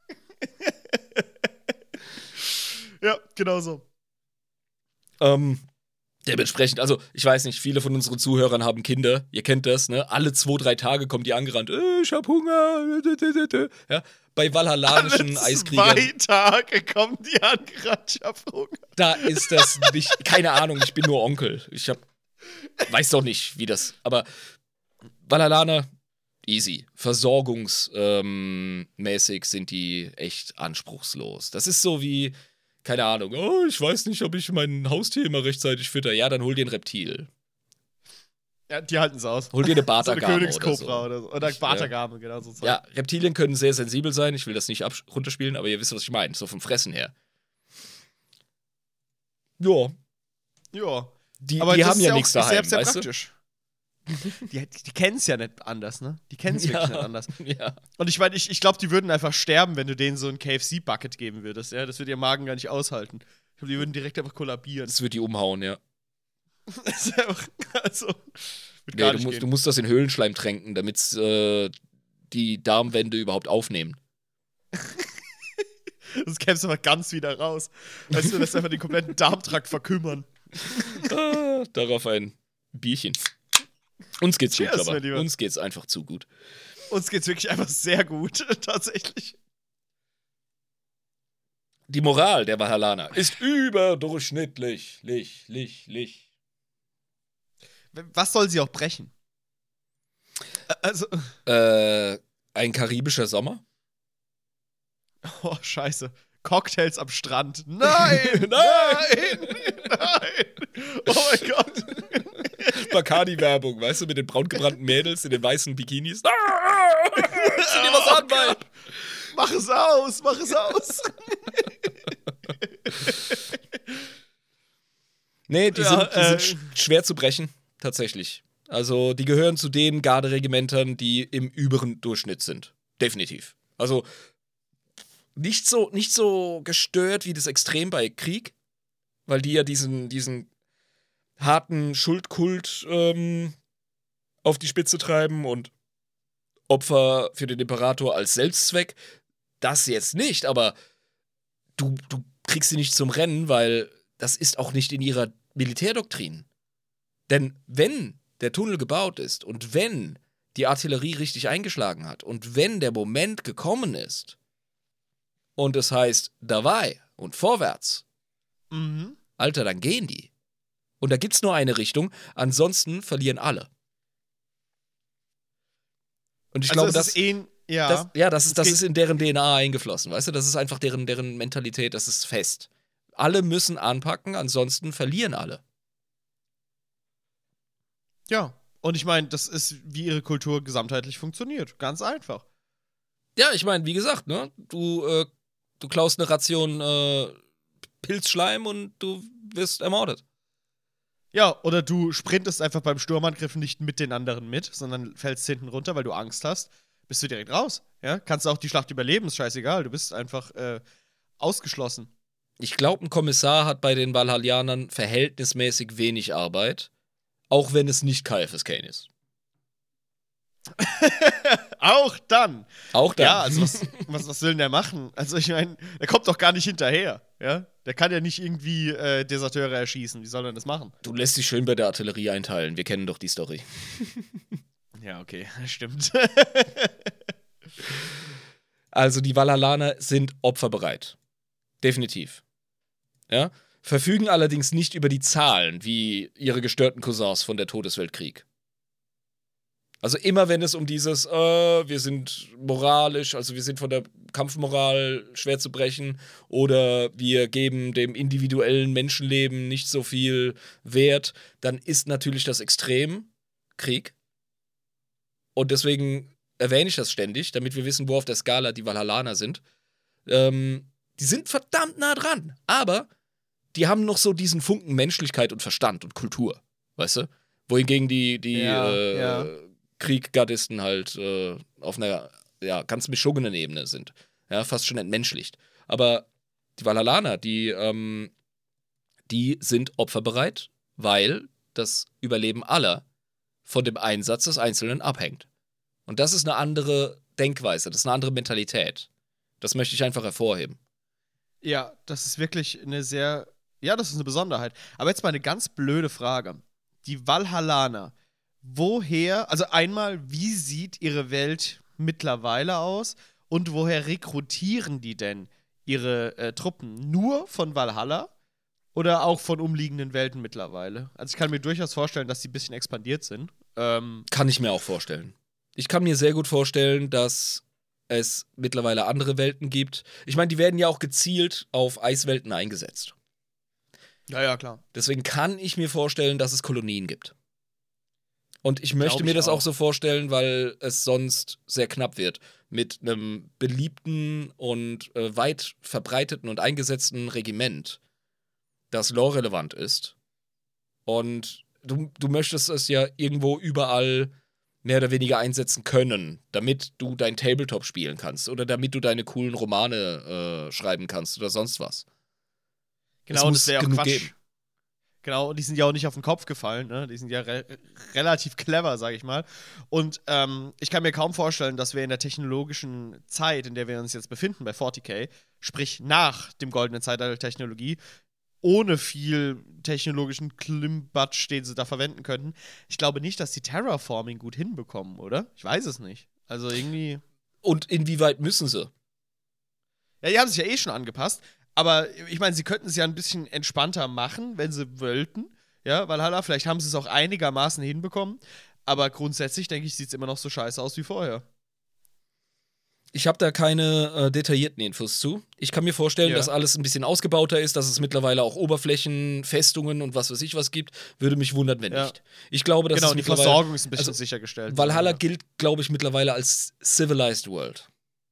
Ja, genau so. Ähm, dementsprechend, also ich weiß nicht, viele von unseren Zuhörern haben Kinder, ihr kennt das, ne? Alle zwei, drei Tage kommen die angerannt, äh, ich hab Hunger. Ja? Bei valhallanischen Eiskriegern, Zwei Tage kommen die angerannt, ich hab Hunger. da ist das nicht, keine Ahnung, ich bin nur Onkel. Ich hab, weiß doch nicht, wie das, aber Valhallaner, easy. Versorgungsmäßig ähm, mäßig sind die echt anspruchslos. Das ist so wie, keine Ahnung, oh, ich weiß nicht, ob ich mein Haustier immer rechtzeitig fütter. Ja, dann hol dir ein Reptil. Ja, die halten es aus. Hol dir eine So eine Bartagame oder Königskobra so. oder so. Oder Bartagame, genau so. Zeug. Ja, Reptilien können sehr sensibel sein. Ich will das nicht absch- runterspielen, aber ihr wisst, was ich meine. So vom Fressen her. Ja, Ja. die, Aber die das haben ist ja auch nichts sehr, daheim, sehr weißt du? praktisch. Die, die kennen es ja nicht anders, ne? Die kennen es wirklich nicht anders. Ja. Und ich meine, ich, ich glaube, die würden einfach sterben, wenn du denen so ein K F C-Bucket geben würdest. Ja? Das würde ihr Magen gar nicht aushalten. Ich glaube, die würden direkt einfach kollabieren. Das wird die umhauen, ja. Das ist einfach, also, wird Nee, gar du, nicht musst, du gehen. musst das in Höhlenschleim tränken, damit äh, die Darmwände überhaupt aufnehmen. Das kämpfst du einfach ganz wieder raus. Weißt du, lässt einfach den kompletten Darmtrakt verkümmern. Ah, darauf ein Bierchen. Uns geht's gut, Cheers, aber mein Lieber. uns geht's einfach zu gut. Uns geht's wirklich einfach sehr gut, tatsächlich. Die Moral der Valhallaner ist überdurchschnittlich. Lich, lich, lich. Was soll sie auch brechen? Also. Äh, ein karibischer Sommer? Oh, scheiße. Cocktails am Strand. Nein! nein! Nein! Oh mein Gott! Bacardi-Werbung, weißt du, mit den braun gebrannten Mädels in den weißen Bikinis. Ah! Zieh dir was an, Mann! Mach es aus! Mach es aus! Nee, die, Ja, sind, die äh, sind sch schwer zu brechen, tatsächlich. Also, die gehören zu den Garderegimentern, die im überen Durchschnitt sind. Definitiv. Also, nicht so, nicht so gestört wie das Extrem bei Krieg, weil die ja diesen, diesen harten Schuldkult ähm, auf die Spitze treiben und Opfer für den Imperator als Selbstzweck. Das jetzt nicht, aber du, du kriegst sie nicht zum Rennen, weil das ist auch nicht in ihrer Militärdoktrin. Denn wenn der Tunnel gebaut ist und wenn die Artillerie richtig eingeschlagen hat und wenn der Moment gekommen ist und es heißt dabei und vorwärts, Mhm. Alter, dann gehen die. Und da gibt's nur eine Richtung, ansonsten verlieren alle. Und ich Also glaube, es das, ist eh, ja, das, ja, das, Es ist, das geht- ist in deren D N A eingeflossen, weißt du? Das ist einfach deren, deren Mentalität, das ist fest. Alle müssen anpacken, ansonsten verlieren alle. ja. Und ich meine, das ist, wie ihre Kultur gesamtheitlich funktioniert. Ganz einfach. Ja, ich meine, wie gesagt, ne? Du, äh, du klaust eine Ration äh, Pilzschleim und du wirst ermordet. Ja, oder du sprintest einfach beim Sturmangriff nicht mit den anderen mit, sondern fällst hinten runter, weil du Angst hast. Bist du direkt raus. Ja, kannst du auch die Schlacht überleben, ist scheißegal. Du bist einfach äh, ausgeschlossen. Ich glaube, ein Kommissar hat bei den Valhallianern verhältnismäßig wenig Arbeit, auch wenn es nicht K F S Kane ist. Auch dann. Auch da. Ja, also was, was, was will denn der machen? Also ich meine, der kommt doch gar nicht hinterher. Ja, der kann ja nicht irgendwie äh, Deserteure erschießen. Wie soll er das machen? Du lässt dich schön bei der Artillerie einteilen. Wir kennen doch die Story. Ja, okay, stimmt. Also die Valhallaner sind opferbereit. Definitiv. Ja? Verfügen allerdings nicht über die Zahlen wie ihre gestörten Cousins von der Todesweltkrieg. Also immer wenn es um dieses, äh, wir sind moralisch, also wir sind von der Kampfmoral schwer zu brechen oder wir geben dem individuellen Menschenleben nicht so viel Wert, dann ist natürlich das Extrem Krieg. Und deswegen erwähne ich das ständig, damit wir wissen, wo auf der Skala die Valhallaner sind. Ähm, die sind verdammt nah dran, aber die haben noch so diesen Funken Menschlichkeit und Verstand und Kultur, weißt du? Wohingegen die, die Ja, äh, ja. Krieggardisten halt äh, auf einer ja, ganz mischungenen Ebene sind. Ja, fast schon entmenschlicht. Aber die Valhallaner, die, ähm, die sind opferbereit, weil das Überleben aller von dem Einsatz des Einzelnen abhängt. Und das ist eine andere Denkweise, das ist eine andere Mentalität. Das möchte ich einfach hervorheben. Ja, das ist wirklich eine sehr. Ja, das ist eine Besonderheit. Aber jetzt mal eine ganz blöde Frage. Die Valhallaner, woher, also einmal, wie sieht ihre Welt mittlerweile aus und woher rekrutieren die denn ihre äh, Truppen? Nur von Valhalla oder auch von umliegenden Welten mittlerweile? Also ich kann mir durchaus vorstellen, dass sie ein bisschen expandiert sind. Ähm, Kann ich mir auch vorstellen. Ich kann mir sehr gut vorstellen, dass es mittlerweile andere Welten gibt. Ich meine, die werden ja auch gezielt auf Eiswelten eingesetzt. ja, ja, klar. Deswegen kann ich mir vorstellen, dass es Kolonien gibt. Und ich möchte Glaub mir ich das auch auch. so vorstellen, weil es sonst sehr knapp wird. Mit einem beliebten und äh, weit verbreiteten und eingesetzten Regiment, das lore-relevant ist. Und du, du möchtest es ja irgendwo überall mehr oder weniger einsetzen können, damit du dein Tabletop spielen kannst oder damit du deine coolen Romane äh, schreiben kannst oder sonst was. Genau, Es und muss das wäre auch genug Quatsch. geben. Genau, und die sind ja auch nicht auf den Kopf gefallen, ne? Die sind ja re relativ clever, sag ich mal. Und ähm, ich kann mir kaum vorstellen, dass wir in der technologischen Zeit, in der wir uns jetzt befinden, bei vierzig K, sprich nach dem goldenen Zeitalter der Technologie, ohne viel technologischen Klimbatsch, den sie da verwenden könnten. Ich glaube nicht, dass die Terraforming gut hinbekommen, oder? Ich weiß es nicht. Also irgendwie. Und inwieweit müssen sie? Ja, die haben sich ja eh schon angepasst. Aber ich meine, sie könnten es ja ein bisschen entspannter machen, wenn sie wollten. Ja, Valhalla, vielleicht haben sie es auch einigermaßen hinbekommen. Aber grundsätzlich, denke ich, sieht es immer noch so scheiße aus wie vorher. Ich habe da keine äh, detaillierten Infos zu. Ich kann mir vorstellen, Ja. dass alles ein bisschen ausgebauter ist, dass es mittlerweile auch Oberflächen, Festungen und was weiß ich was gibt. Würde mich wundern, wenn Ja. nicht. Ich glaube, dass Genau, es die mittlerweile- Versorgung ist ein bisschen also, sichergestellt. Valhalla Ja. gilt, glaube ich, mittlerweile als Civilized World.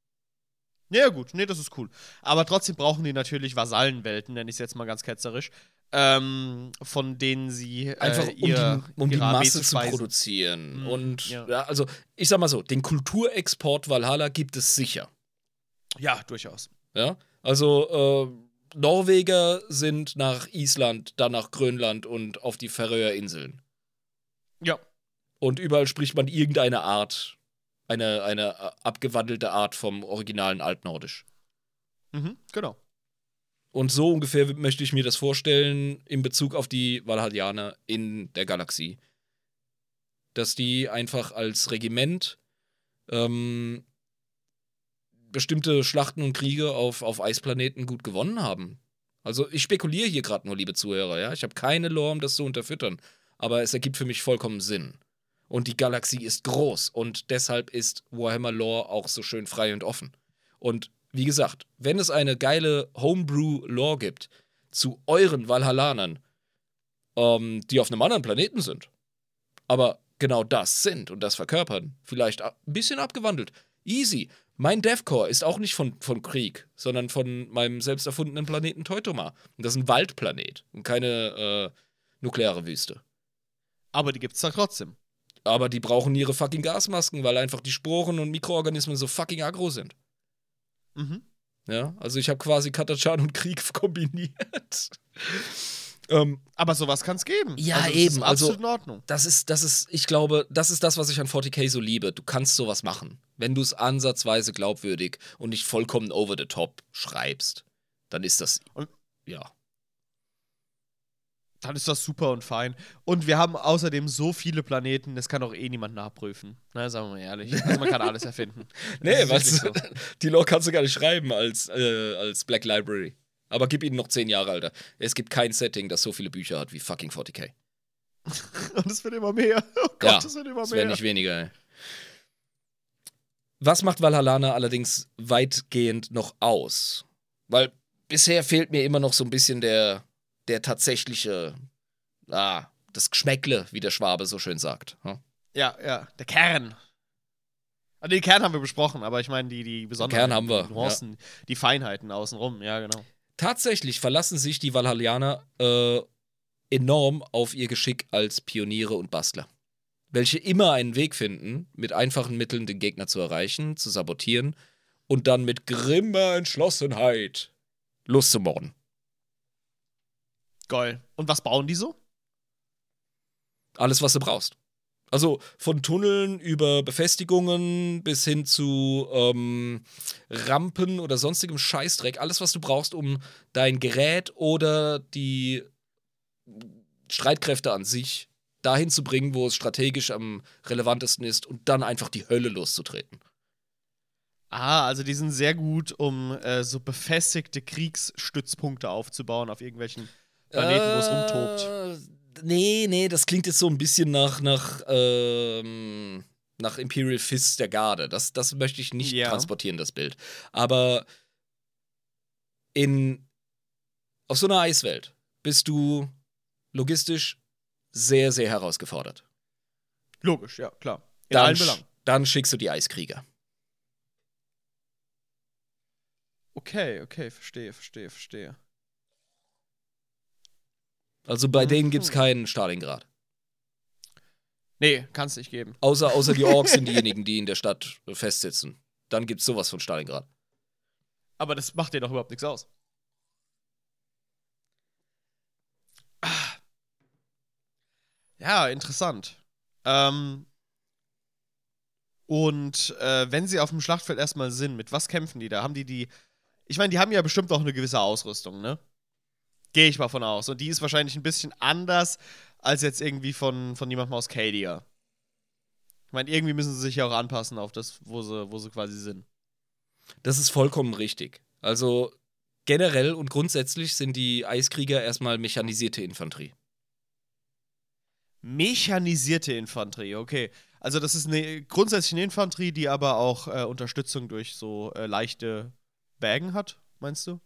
Ja, gut, nee, das ist cool. Aber trotzdem brauchen die natürlich Vasallenwelten, nenne ich es jetzt mal ganz ketzerisch, ähm, von denen sie äh, Einfach um ihr, die, um die ihre Armee Masse zu zu speisen. produzieren. Mhm, Und ja. ja, also, ich sag mal so, den Kulturexport Valhalla gibt es sicher. Ja, durchaus. Ja? Also, äh, Norweger sind nach Island, dann nach Grönland und auf die Färöerinseln. Ja. Und überall spricht man irgendeine Art, eine, eine äh, abgewandelte Art vom originalen Altnordisch. Mhm, genau. Und so ungefähr möchte ich mir das vorstellen in Bezug auf die Valhallianer in der Galaxie. Dass die einfach als Regiment ähm, bestimmte Schlachten und Kriege auf, auf Eisplaneten gut gewonnen haben. Also ich spekuliere hier gerade nur, liebe Zuhörer, ja. Ich habe keine Lore, um das zu unterfüttern. Aber es ergibt für mich vollkommen Sinn. Und die Galaxie ist groß und deshalb ist Warhammer Lore auch so schön frei und offen. Und wie gesagt, wenn es eine geile Homebrew-Lore gibt zu euren Valhallanern, ähm, die auf einem anderen Planeten sind, aber genau das sind und das verkörpern, vielleicht ein bisschen abgewandelt, easy. Mein Deathcore ist auch nicht von, von Krieg, sondern von meinem selbst erfundenen Planeten Teutoma. Und das ist ein Waldplanet und keine äh, nukleare Wüste. Aber die gibt's da trotzdem. Aber die brauchen ihre fucking Gasmasken, weil einfach die Sporen und Mikroorganismen so fucking aggro sind. Mhm. Ja, also ich habe quasi Katachan und Krieg kombiniert. ähm, Aber sowas kann's geben. Ja, also, das eben, Ist also- absolut in Ordnung. das ist, das ist, ich glaube, das ist das, was ich an vierzig K so liebe. Du kannst sowas machen. Wenn du es ansatzweise glaubwürdig und nicht vollkommen over the top schreibst, dann ist das, Und- ja. Dann ist das super und fein. Und wir haben außerdem so viele Planeten, das kann auch eh niemand nachprüfen. Na, sagen wir mal ehrlich. Also man kann alles erfinden. Das Nee, ist was? wirklich so. Die Lore kannst du gar nicht schreiben als, äh, als Black Library. Aber gib ihnen noch zehn Jahre, Alter. Es gibt kein Setting, das so viele Bücher hat wie fucking vierzig K. Und es wird immer mehr. Oh Gott, Ja, es wird immer Das wäre mehr. nicht weniger, ey. Was macht Valhallana allerdings weitgehend noch aus? Weil bisher fehlt mir immer noch so ein bisschen der, der tatsächliche, ah, das Geschmäckle, wie der Schwabe so schön sagt. Hm? Ja, ja, der Kern. Ah, den Kern haben wir besprochen, aber ich meine, die, die Besonderheiten, Kern haben wir, die Nuancen, die Feinheiten außenrum, ja, genau. Tatsächlich verlassen sich die Valhallianer äh, enorm auf ihr Geschick als Pioniere und Bastler, welche immer einen Weg finden, mit einfachen Mitteln den Gegner zu erreichen, zu sabotieren und dann mit grimmer Entschlossenheit loszumorden. Geil. Und was bauen die so? Alles, was du brauchst. Also von Tunneln über Befestigungen bis hin zu ähm, Rampen oder sonstigem Scheißdreck. Alles, was du brauchst, um dein Gerät oder die Streitkräfte an sich dahin zu bringen, wo es strategisch am relevantesten ist und dann einfach die Hölle loszutreten. Ah, also die sind sehr gut, um äh, so befestigte Kriegsstützpunkte aufzubauen auf irgendwelchen Planeten, wo es rumtobt. Äh, Nee, nee, das klingt jetzt so ein bisschen nach, nach, ähm, nach Imperial Fists der Garde. Das, das möchte ich nicht Ja. transportieren, das Bild. Aber in, auf so einer Eiswelt bist du logistisch sehr, sehr herausgefordert. Logisch, ja, klar. In Dann, allen sch- Belangen. dann schickst du die Eiskrieger. Okay, okay, verstehe, verstehe, verstehe. Also bei denen Mhm. gibt's keinen Stalingrad. Nee, kann's nicht geben. Außer, außer die Orks sind diejenigen, die in der Stadt festsitzen. Dann gibt's sowas von Stalingrad. Aber das macht dir doch überhaupt nichts aus. Ah. Ja, interessant. Ähm, und äh, wenn sie auf dem Schlachtfeld erstmal sind, mit was kämpfen die da? Haben die die. Ich meine, die haben ja bestimmt auch eine gewisse Ausrüstung, ne? Gehe ich mal von aus. Und die ist wahrscheinlich ein bisschen anders als jetzt irgendwie von, von jemandem aus Cadia. Ich meine, irgendwie müssen sie sich ja auch anpassen auf das, wo sie, wo sie quasi sind. Das ist vollkommen richtig. Also generell und grundsätzlich sind die Eiskrieger erstmal mechanisierte Infanterie. Mechanisierte Infanterie, okay. Also das ist eine grundsätzlich eine Infanterie, die aber auch äh, Unterstützung durch so äh, leichte Wägen hat, meinst du?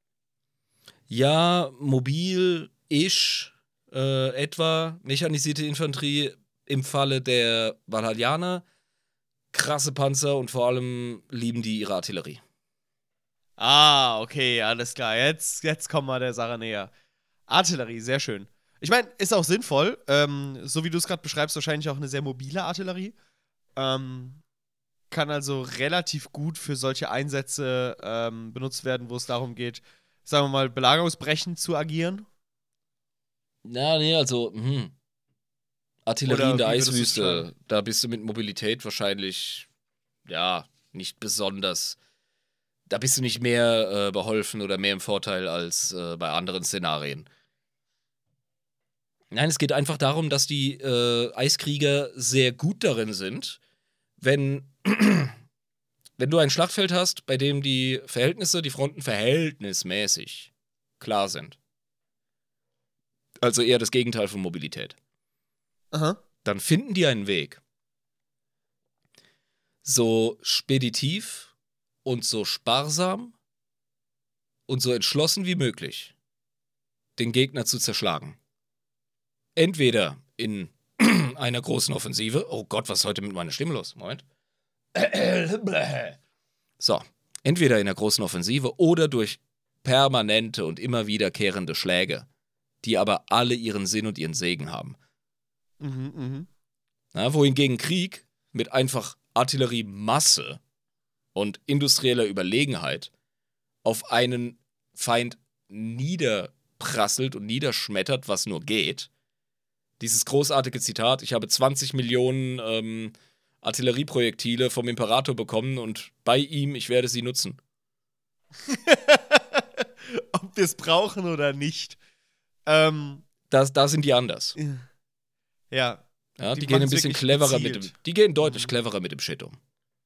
Ja, mobil, ish, äh, etwa mechanisierte Infanterie im Falle der Valhallianer, krasse Panzer und vor allem lieben die ihre Artillerie. Ah, okay, alles klar. Jetzt, jetzt kommen wir der Sache näher. Artillerie, sehr schön. Ich meine, ist auch sinnvoll. Ähm, so wie du es gerade beschreibst, wahrscheinlich auch eine sehr mobile Artillerie. Ähm, kann also relativ gut für solche Einsätze ähm, benutzt werden, wo es darum geht, sagen wir mal, belagerungsbrechend zu agieren. Na, nee, also, hm. Artillerie Oder in der wie würdest du's Eiswüste, beschreiben? da bist du mit Mobilität wahrscheinlich, ja, nicht besonders. Da bist du nicht mehr äh, beholfen oder mehr im Vorteil als äh, bei anderen Szenarien. Nein, es geht einfach darum, dass die äh, Eiskrieger sehr gut darin sind, wenn, wenn du ein Schlachtfeld hast, bei dem die Verhältnisse, die Fronten verhältnismäßig klar sind. Also eher das Gegenteil von Mobilität. Aha. Dann finden die einen Weg, so speditiv und so sparsam und so entschlossen wie möglich den Gegner zu zerschlagen. Entweder in einer großen Offensive. Oh Gott, was ist heute mit meiner Stimme los? Moment. So, entweder in einer großen Offensive oder durch permanente und immer wiederkehrende Schläge, die aber alle ihren Sinn und ihren Segen haben. Mhm, mhm. Na, wohingegen Krieg mit einfach Artilleriemasse und industrieller Überlegenheit auf einen Feind niederprasselt und niederschmettert, was nur geht. Dieses großartige Zitat, ich habe zwanzig Millionen ähm, Artillerieprojektile vom Imperator bekommen und bei ihm, ich werde sie nutzen. Ob wir es brauchen oder nicht. Ähm, Das, da sind die anders. ja. Ja, Die die, gehen ein machen's bisschen wirklich cleverer mit gezielt. dem, die gehen deutlich Mhm. cleverer mit dem Shit um.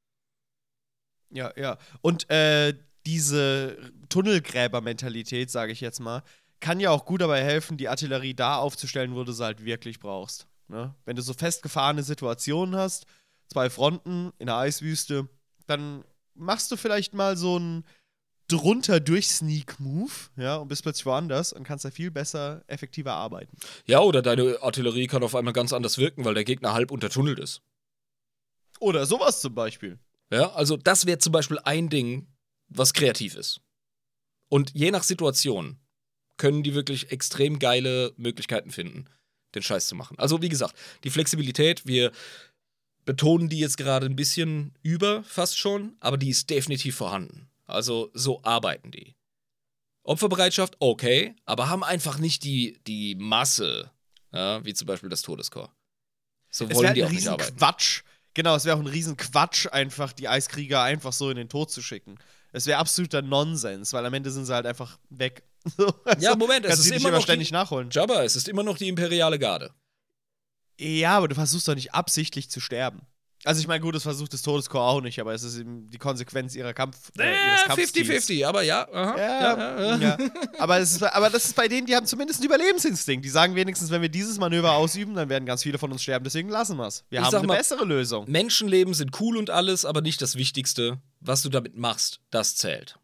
Ja, ja. Und äh, diese Tunnelgräber-Mentalität, sage ich jetzt mal, kann ja auch gut dabei helfen, die Artillerie da aufzustellen, wo du sie halt wirklich brauchst. Ne? Wenn du so festgefahrene Situationen hast, zwei Fronten in der Eiswüste, dann machst du vielleicht mal so einen drunter durch Sneak-Move, ja, und bist plötzlich woanders und kannst da viel besser, effektiver arbeiten. Ja, oder deine Artillerie kann auf einmal ganz anders wirken, weil der Gegner halb untertunnelt ist. Oder sowas zum Beispiel. Ja, also das wäre zum Beispiel ein Ding, was kreativ ist. Und je nach Situation können die wirklich extrem geile Möglichkeiten finden, den Scheiß zu machen. Also wie gesagt, die Flexibilität, wir betonen die jetzt gerade ein bisschen über, fast schon, aber die ist definitiv vorhanden. Also so arbeiten die. Opferbereitschaft, okay, aber haben einfach nicht die, die Masse, ja, wie zum Beispiel das Todeskorps. So Es wollen wäre die ein auch nicht riesen arbeiten. Quatsch. Genau, es wäre auch ein riesen Quatsch, einfach die Eiskrieger einfach so in den Tod zu schicken. Es wäre absoluter Nonsens, weil am Ende sind sie halt einfach weg. Also, Ja, Moment, es kannst ist sie nicht immer immer noch ständig die, nachholen. Jabba, es ist immer noch die imperiale Garde. Ja, aber du versuchst doch nicht absichtlich zu sterben. Also ich meine, gut, das versucht das Todeskorps auch nicht, aber es ist eben die Konsequenz ihrer Kampf, äh, ihres Äh, Kampfstils. fünfzig fünfzig, aber ja. Aha, Ja, ja, ja. Aber, es ist, aber das ist bei denen, die haben zumindest einen Überlebensinstinkt. Die sagen wenigstens, wenn wir dieses Manöver ausüben, dann werden ganz viele von uns sterben, deswegen lassen wir es. Wir Ich haben sag eine mal, bessere Lösung. Menschenleben sind cool und alles, aber nicht das Wichtigste. Was du damit machst, das zählt.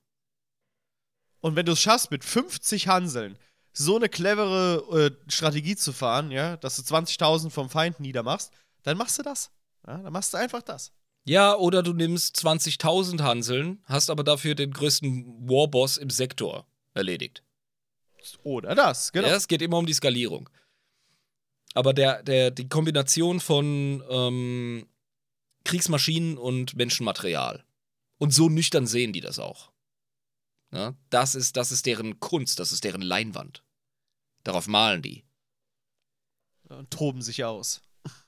Und wenn du es schaffst, mit fünfzig Hanseln so eine clevere äh, Strategie zu fahren, ja, dass du zwanzigtausend vom Feind niedermachst, dann machst du das. Ja, dann machst du einfach das. Ja, oder du nimmst zwanzigtausend Hanseln, hast aber dafür den größten Warboss im Sektor erledigt. Oder das, genau. Ja, es geht immer um die Skalierung. Aber der, der, die Kombination von ähm, Kriegsmaschinen und Menschenmaterial. Und so nüchtern sehen die das auch. Ja, das ist, das ist deren Kunst, das ist deren Leinwand. Darauf malen die. Und toben sich aus.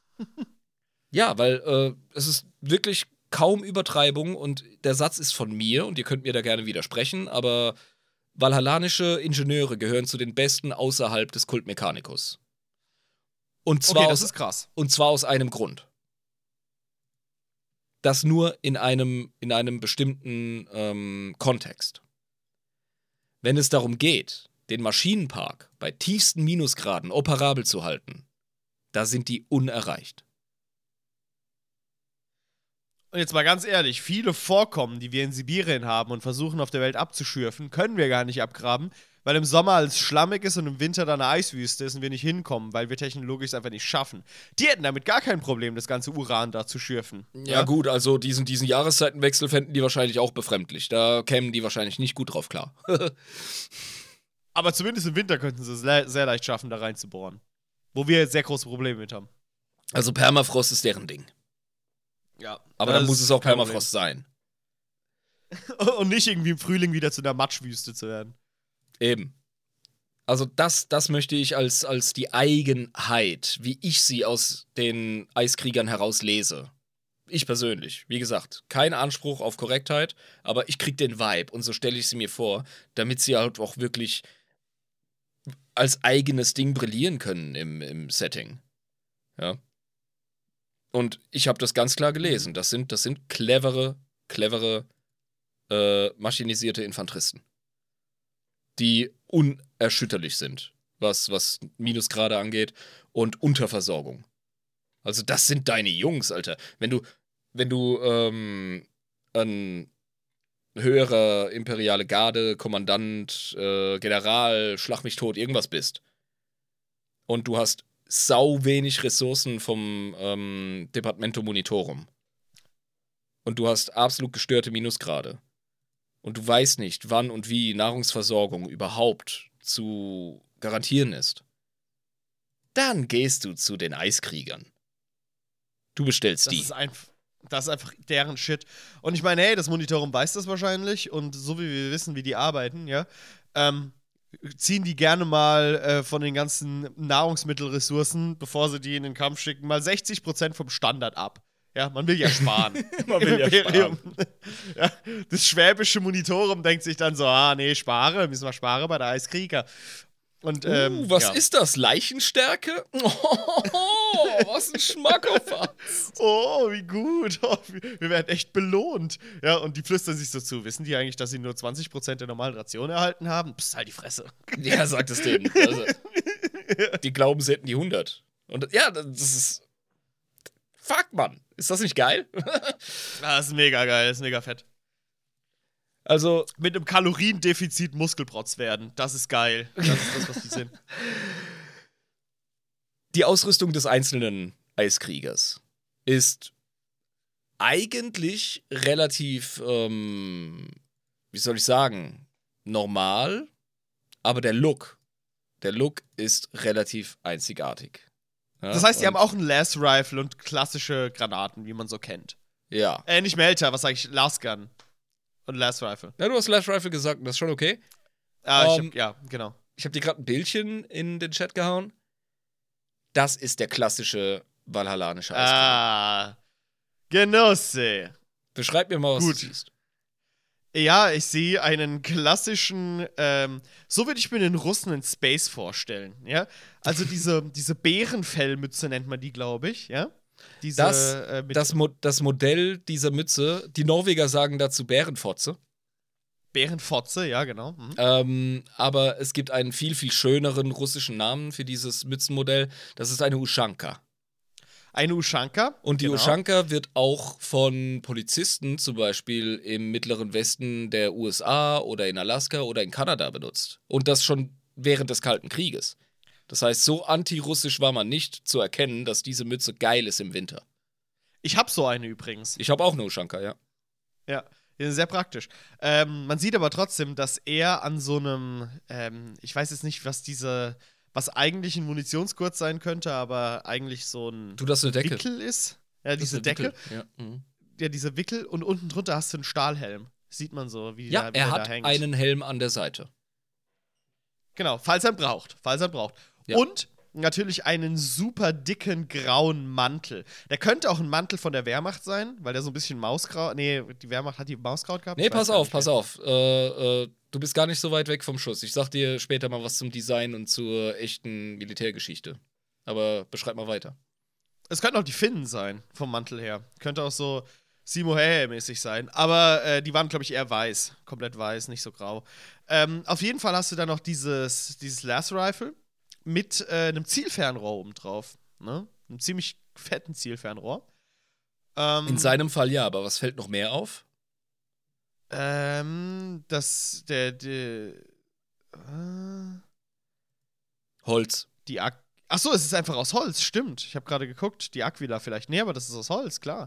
Ja, weil äh, es ist wirklich kaum Übertreibung und der Satz ist von mir und ihr könnt mir da gerne widersprechen, aber valhallanische Ingenieure gehören zu den besten außerhalb des Cult Mechanicus. Und zwar, Okay, das aus, ist krass. und zwar aus einem Grund. das nur in einem, in einem bestimmten ähm, Kontext. Wenn es darum geht, den Maschinenpark bei tiefsten Minusgraden operabel zu halten, da sind die unerreicht. Und jetzt mal ganz ehrlich, viele Vorkommen, die wir in Sibirien haben und versuchen auf der Welt abzuschürfen, können wir gar nicht abgraben, weil im Sommer alles schlammig ist und im Winter dann eine Eiswüste ist und wir nicht hinkommen, weil wir technologisch es einfach nicht schaffen. Die hätten damit gar kein Problem, das ganze Uran da zu schürfen. Ja, ja gut, also diesen, diesen Jahreszeitenwechsel fänden die wahrscheinlich auch befremdlich. Da kämen die wahrscheinlich nicht gut drauf klar. Aber zumindest im Winter könnten sie es le- sehr leicht schaffen, da reinzubohren. Wo wir jetzt sehr große Probleme mit haben. Also Permafrost ist deren Ding. Ja. Aber dann muss es auch Permafrost sein. Und nicht irgendwie im Frühling wieder zu einer Matschwüste zu werden. Eben. Also das, das möchte ich als, als die Eigenheit, wie ich sie aus den Eiskriegern heraus lese. Ich persönlich, wie gesagt, kein Anspruch auf Korrektheit, aber ich krieg den Vibe und so stelle ich sie mir vor, damit sie halt auch wirklich als eigenes Ding brillieren können im, im Setting. Ja. Und ich habe das ganz klar gelesen. Das sind, das sind clevere, clevere, äh, maschinisierte Infanteristen, die unerschütterlich sind, was, was Minusgrade angeht und Unterversorgung. Also das sind deine Jungs, Alter. Wenn du, wenn du ähm, ein höherer imperiale Garde, Kommandant, äh, General, Schlag mich tot, irgendwas bist und du hast sau wenig Ressourcen vom ähm, Departamento Monitorum und du hast absolut gestörte Minusgrade und du weißt nicht, wann und wie Nahrungsversorgung überhaupt zu garantieren ist, dann gehst du zu den Eiskriegern. Du bestellst das die. Ist einf- das ist einfach deren Shit. Und ich meine, hey, das Monitorum weiß das wahrscheinlich und so wie wir wissen, wie die arbeiten, ja, ähm, ziehen die gerne mal äh, von den ganzen Nahrungsmittelressourcen, bevor sie die in den Kampf schicken, mal sechzig Prozent vom Standard ab. Ja, man will ja sparen. Man will ja sparen. Ja, das schwäbische Monitorum denkt sich dann so, ah, nee, spare, müssen wir sparen bei der Eiskrieger. Und, ähm, uh, was ja. ist das? Leichenstärke? Oh, was ein Schmackofatz. Oh, wie gut. Oh, wir werden echt belohnt. Ja, und die flüstern sich so zu. Wissen die eigentlich, dass sie nur zwanzig Prozent der normalen Ration erhalten haben? Psst, halt die Fresse. Ja, sagt es denen. Also, die glauben, sie hätten die hundert. Und ja, das ist. Fuck, Mann. Ist das nicht geil? Das ist mega geil, das ist mega fett. Also. Mit einem Kaloriendefizit Muskelprotz werden. Das ist geil. Das ist das, was die sind. Die Ausrüstung des einzelnen Eiskriegers ist eigentlich relativ, ähm, wie soll ich sagen, normal, aber der Look, der Look ist relativ einzigartig. Ja, Das heißt, die und- haben auch einen Last Rifle und klassische Granaten, wie man so kennt. Ja. Äh, nicht Melter, was sag ich? Last Gun. Und Last Rifle. Ja, du hast Last Rifle gesagt, und das ist schon okay. Ah, ich Ähm, hab, ja, genau. Ich habe dir gerade ein Bildchen in den Chat gehauen. Das ist der klassische valhallanische Eiskrieg. Ah, Genosse. Beschreib mir mal, was Gut. du siehst. Ja, ich sehe einen klassischen, ähm, so würde ich mir den Russen in Space vorstellen, ja. Also diese, diese Bärenfellmütze nennt man die, glaube ich, ja. Diese, Das, äh, mit das, Mo das Modell dieser Mütze, die Norweger sagen dazu Bärenfotze. Bärenfotze, ja, genau. Mhm. Ähm, aber es gibt einen viel, viel schöneren russischen Namen für dieses Mützenmodell. Das ist eine Uschanka. Eine Uschanka. Und die genau. Uschanka wird auch von Polizisten, zum Beispiel im mittleren Westen der U S A oder in Alaska oder in Kanada benutzt. Und das schon während des Kalten Krieges. Das heißt, so antirussisch war man nicht zu erkennen, dass diese Mütze geil ist im Winter. Ich habe so eine übrigens. Ich habe auch eine Uschanka, ja. Ja, die sind sehr praktisch. Ähm, man sieht aber trotzdem, dass er an so einem, ähm, ich weiß jetzt nicht, was diese, was eigentlich ein Munitionsgurt sein könnte, aber eigentlich so ein Du, das ist eine Decke. Wickel ist. Ja, Das ist diese eine Decke. Wickel. Ja. Mhm. Ja, diese Wickel und unten drunter hast du einen Stahlhelm. Sieht man so, wie, Ja, der, wie er der hat da hängt. einen Helm an der Seite. Genau, falls er ihn braucht. Falls er ihn braucht. Ja. Und natürlich einen super dicken grauen Mantel. Der könnte auch ein Mantel von der Wehrmacht sein, weil der so ein bisschen Mausgrau. Nee, die Wehrmacht hat die Mauskraut gehabt. Nee, Ich weiß pass gar auf, nicht pass mehr. auf. Äh, äh, du bist gar nicht so weit weg vom Schuss. Ich sag dir später mal was zum Design und zur echten Militärgeschichte. Aber beschreib mal weiter. Es könnten auch die Finnen sein, vom Mantel her. Könnte auch so Simohähe-mäßig sein. Aber äh, die waren, glaube ich, eher weiß. Komplett weiß, nicht so grau. Ähm, auf jeden Fall hast du dann noch dieses, dieses Las-Rifle mit äh, einem Zielfernrohr oben drauf. Ne? Einem ziemlich fetten Zielfernrohr. Ähm, In seinem Fall ja, aber was fällt noch mehr auf? Ähm, das, der, der, äh, Holz. die Ak Achso, es ist einfach aus Holz, stimmt. Ich habe gerade geguckt, die Aquila vielleicht. Nee, aber das ist aus Holz, klar.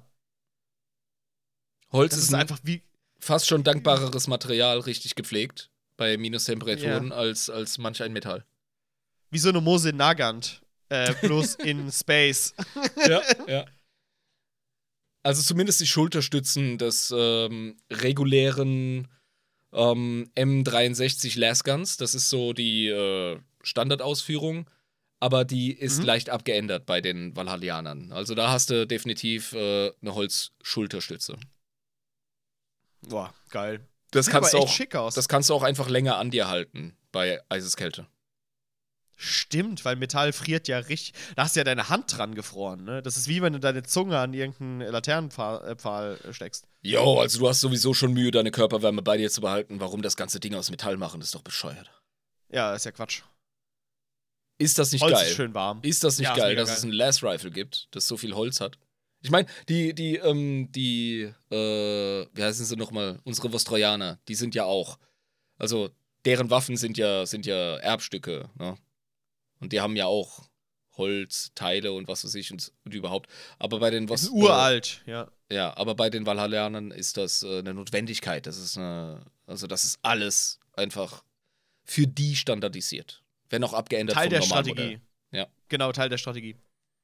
Holz Das ist, ist ein einfach wie, fast schon dankbareres Material, richtig gepflegt bei Minustemperaturen Ja. als, als manch ein Metall. wie so eine Mose Nagant. Äh, bloß in Space. Ja, ja. Also zumindest die Schulterstützen des ähm, regulären ähm, M dreiundsechzig Lasguns. Das ist so die äh, Standardausführung, aber die ist Mhm. leicht abgeändert bei den Valhallianern. Also da hast du definitiv äh, eine Holzschulterstütze. Boah, geil. Das Sieht kannst, du aber echt auch, schick aus. das kannst du auch einfach länger an dir halten bei Eiseskälte. Stimmt, weil Metall friert ja richtig. Da hast du ja deine Hand dran gefroren, ne? Das ist wie wenn du deine Zunge an irgendeinen Laternenpfahl äh, Pfahl, äh, steckst. Jo, also du hast sowieso schon Mühe, deine Körperwärme bei dir zu behalten. Warum das ganze Ding aus Metall machen, ist doch bescheuert. Ja, ist ja Quatsch. Ist das nicht Holz geil? ist schön warm. Ist das nicht Ja, ist geil, mega dass geil. es ein Las-Rifle gibt, das so viel Holz hat? Ich meine, die, die, ähm, die, äh, wie heißen sie nochmal? Unsere Vostrojaner, die sind ja auch. Also, deren Waffen sind ja, sind ja Erbstücke, ne? Und die haben ja auch Holz, Teile und was weiß ich und, und überhaupt. Aber bei den Das ist Vos- uralt, ja. Äh, ja, aber bei den Valhallianern ist das äh, eine Notwendigkeit. Das ist eine, also das ist alles einfach für die standardisiert. Wenn auch abgeändert Teil vom der normalen Strategie. Modell. Ja. Genau, Teil der Strategie.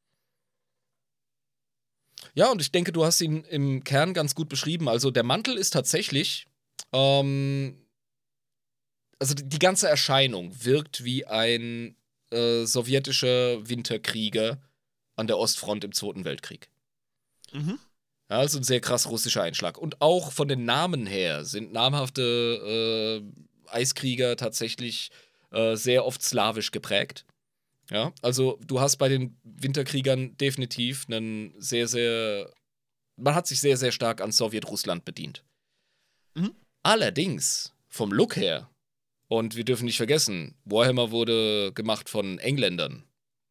Ja, und ich denke, du hast ihn im Kern ganz gut beschrieben. Also der Mantel ist tatsächlich, ähm, also die ganze Erscheinung wirkt wie ein äh, sowjetischer Winterkrieger an der Ostfront im Zweiten Weltkrieg. Mhm. Ja, also ein sehr krass russischer Einschlag. Und auch von den Namen her sind namhafte äh, Eiskrieger tatsächlich äh, sehr oft slawisch geprägt. Ja, also du hast bei den Winterkriegern definitiv einen sehr, sehr, man hat sich sehr, sehr stark an Sowjetrussland bedient. Mhm. Allerdings, vom Look her, und wir dürfen nicht vergessen, Warhammer wurde gemacht von Engländern.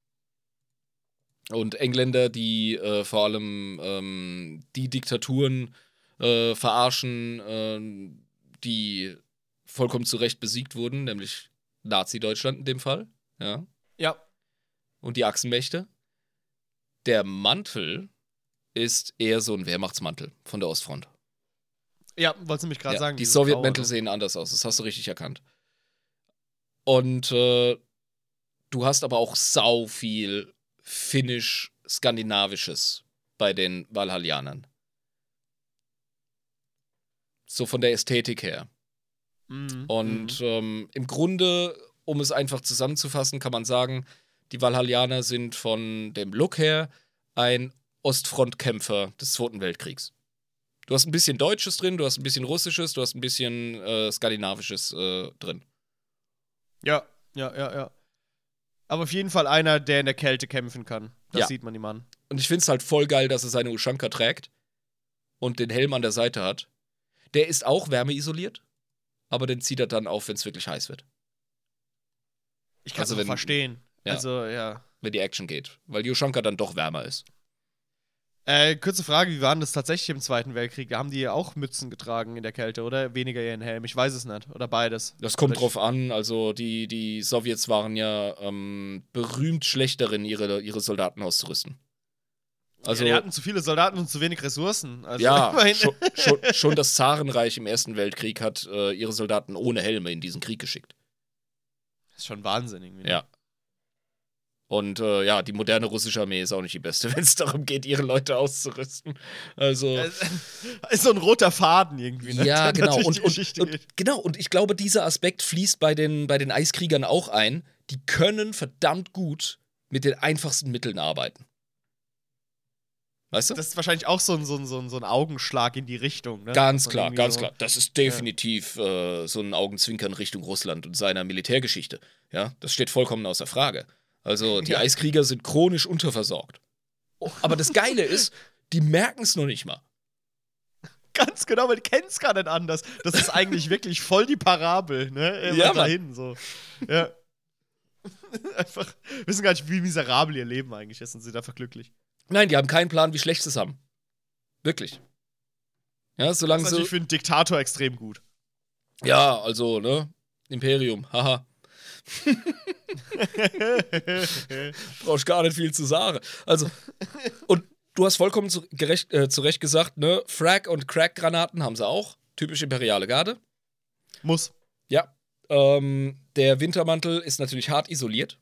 Und Engländer, die äh, vor allem ähm, die Diktaturen äh, verarschen, äh, die vollkommen zu Recht besiegt wurden, nämlich Nazi-Deutschland in dem Fall. Ja. Ja. Und die Achsenmächte. Der Mantel ist eher so ein Wehrmachtsmantel von der Ostfront. Ja, wolltest du mich gerade Ja, sagen. die dieses Sowjetmäntel Graue, ne? sehen anders aus, das hast du richtig erkannt. Und äh, du hast aber auch sau viel finnisch-skandinavisches bei den Valhallianern. So von der Ästhetik her. Mhm. Und Mhm. ähm, im Grunde, um es einfach zusammenzufassen, kann man sagen, die Valhallianer sind von dem Look her ein Ostfrontkämpfer des Zweiten Weltkriegs. Du hast ein bisschen Deutsches drin, du hast ein bisschen Russisches, du hast ein bisschen äh, Skandinavisches äh, drin. Ja, ja, ja, ja. Aber auf jeden Fall einer, der in der Kälte kämpfen kann. Das Ja. sieht man ihm an. Und ich finde es halt voll geil, dass er seine Ushanka trägt und den Helm an der Seite hat. Der ist auch wärmeisoliert, aber den zieht er dann auf, wenn es wirklich heiß wird. Ich kann es Also wenn- verstehen. ja. Also, ja. Wenn die Action geht. Weil die Ushanka dann doch wärmer ist. Äh, kurze Frage, wie war denn das tatsächlich im Zweiten Weltkrieg? Da haben die auch Mützen getragen in der Kälte, oder? Weniger ihren Helm. Ich weiß es nicht. Oder beides. Das kommt Oder drauf an. Also die, die Sowjets waren ja ähm, berühmt schlecht darin, ihre, ihre Soldaten auszurüsten. Also ja, die hatten zu viele Soldaten und zu wenig Ressourcen. Also, ja, immerhin- schon, schon, schon das Zarenreich im Ersten Weltkrieg hat äh, ihre Soldaten ohne Helme in diesen Krieg geschickt. Das ist schon Wahnsinn irgendwie. ne? Ja. Und äh, ja, die moderne russische Armee ist auch nicht die beste, wenn es darum geht, ihre Leute auszurüsten. Also. Äh, ist so ein roter Faden irgendwie. Ne? Ja, der genau. durch Und, die und, Geschichte und, geht. genau. Und ich glaube, dieser Aspekt fließt bei den, bei den Eiskriegern auch ein. Die können verdammt gut mit den einfachsten Mitteln arbeiten. Weißt du? Das ist wahrscheinlich auch so ein, so ein, so ein, so ein Augenschlag in die Richtung. Ne? Ganz Dass man klar, irgendwie ganz so- klar. Das ist definitiv äh, so ein Augenzwinkern Richtung Russland und seiner Militärgeschichte. Ja, das steht vollkommen außer Frage. Also die Ja. Eiskrieger sind chronisch unterversorgt. Aber das Geile ist, die merken es noch nicht mal. Ganz genau, weil die kennen es gar nicht anders. Das ist eigentlich wirklich voll die Parabel, ne? Immer Ja, dahin, so. Ja. Einfach, wissen gar nicht, wie miserabel ihr Leben eigentlich ist und sind einfach glücklich. Nein, die haben keinen Plan, wie schlecht sie es haben. Wirklich. Ja, Das solange ist so. natürlich für einen Diktator extrem gut. Ja, also, ne? Imperium, haha. Brauch ich gar nicht viel zu sagen. Also, und du hast vollkommen zu, gerecht, äh, zu Recht gesagt, ne? Frag- und Crack-Granaten haben sie auch. Typisch imperiale Garde. Muss. Ja. Ähm, der Wintermantel ist natürlich hart isoliert.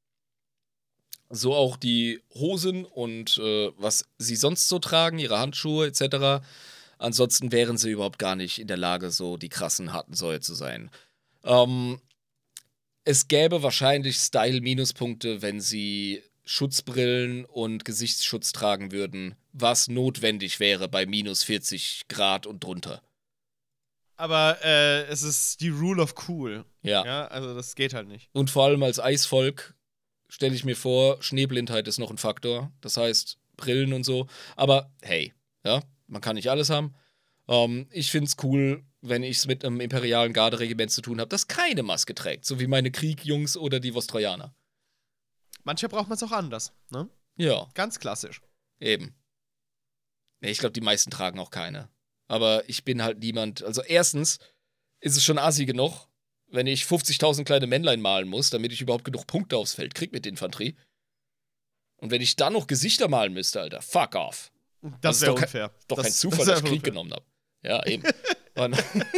So auch die Hosen und äh, was sie sonst so tragen, ihre Handschuhe et cetera. Ansonsten wären sie überhaupt gar nicht in der Lage, so die krassen harten Säue zu sein. Ähm, es gäbe wahrscheinlich Style-Minuspunkte, wenn sie Schutzbrillen und Gesichtsschutz tragen würden, was notwendig wäre bei minus vierzig Grad und drunter. Aber äh, es ist die Rule of Cool. Ja. Ja, also das geht halt nicht. Und vor allem als Eisvolk stelle ich mir vor, Schneeblindheit ist noch ein Faktor. Das heißt, Brillen und so. Aber hey, ja, man kann nicht alles haben. Ähm, ich finde es cool, wenn ich es mit einem imperialen Garderegiment zu tun habe, das keine Maske trägt. So wie meine Kriegjungs oder die Vostrojaner. Manchmal braucht man es auch anders, ne? Ja, Ganz klassisch. eben. Nee, ich glaube, die meisten tragen auch keine. Aber ich bin halt niemand. Also, erstens ist es schon assi genug, wenn ich fünfzigtausend kleine Männlein malen muss, damit ich überhaupt genug Punkte aufs Feld kriege mit Infanterie. Und wenn ich dann noch Gesichter malen müsste, Alter, fuck off. Das ist wäre doch kein- unfair. Doch das, kein Zufall, das dass wär ich Krieg unfair. genommen habe. Ja, eben. Und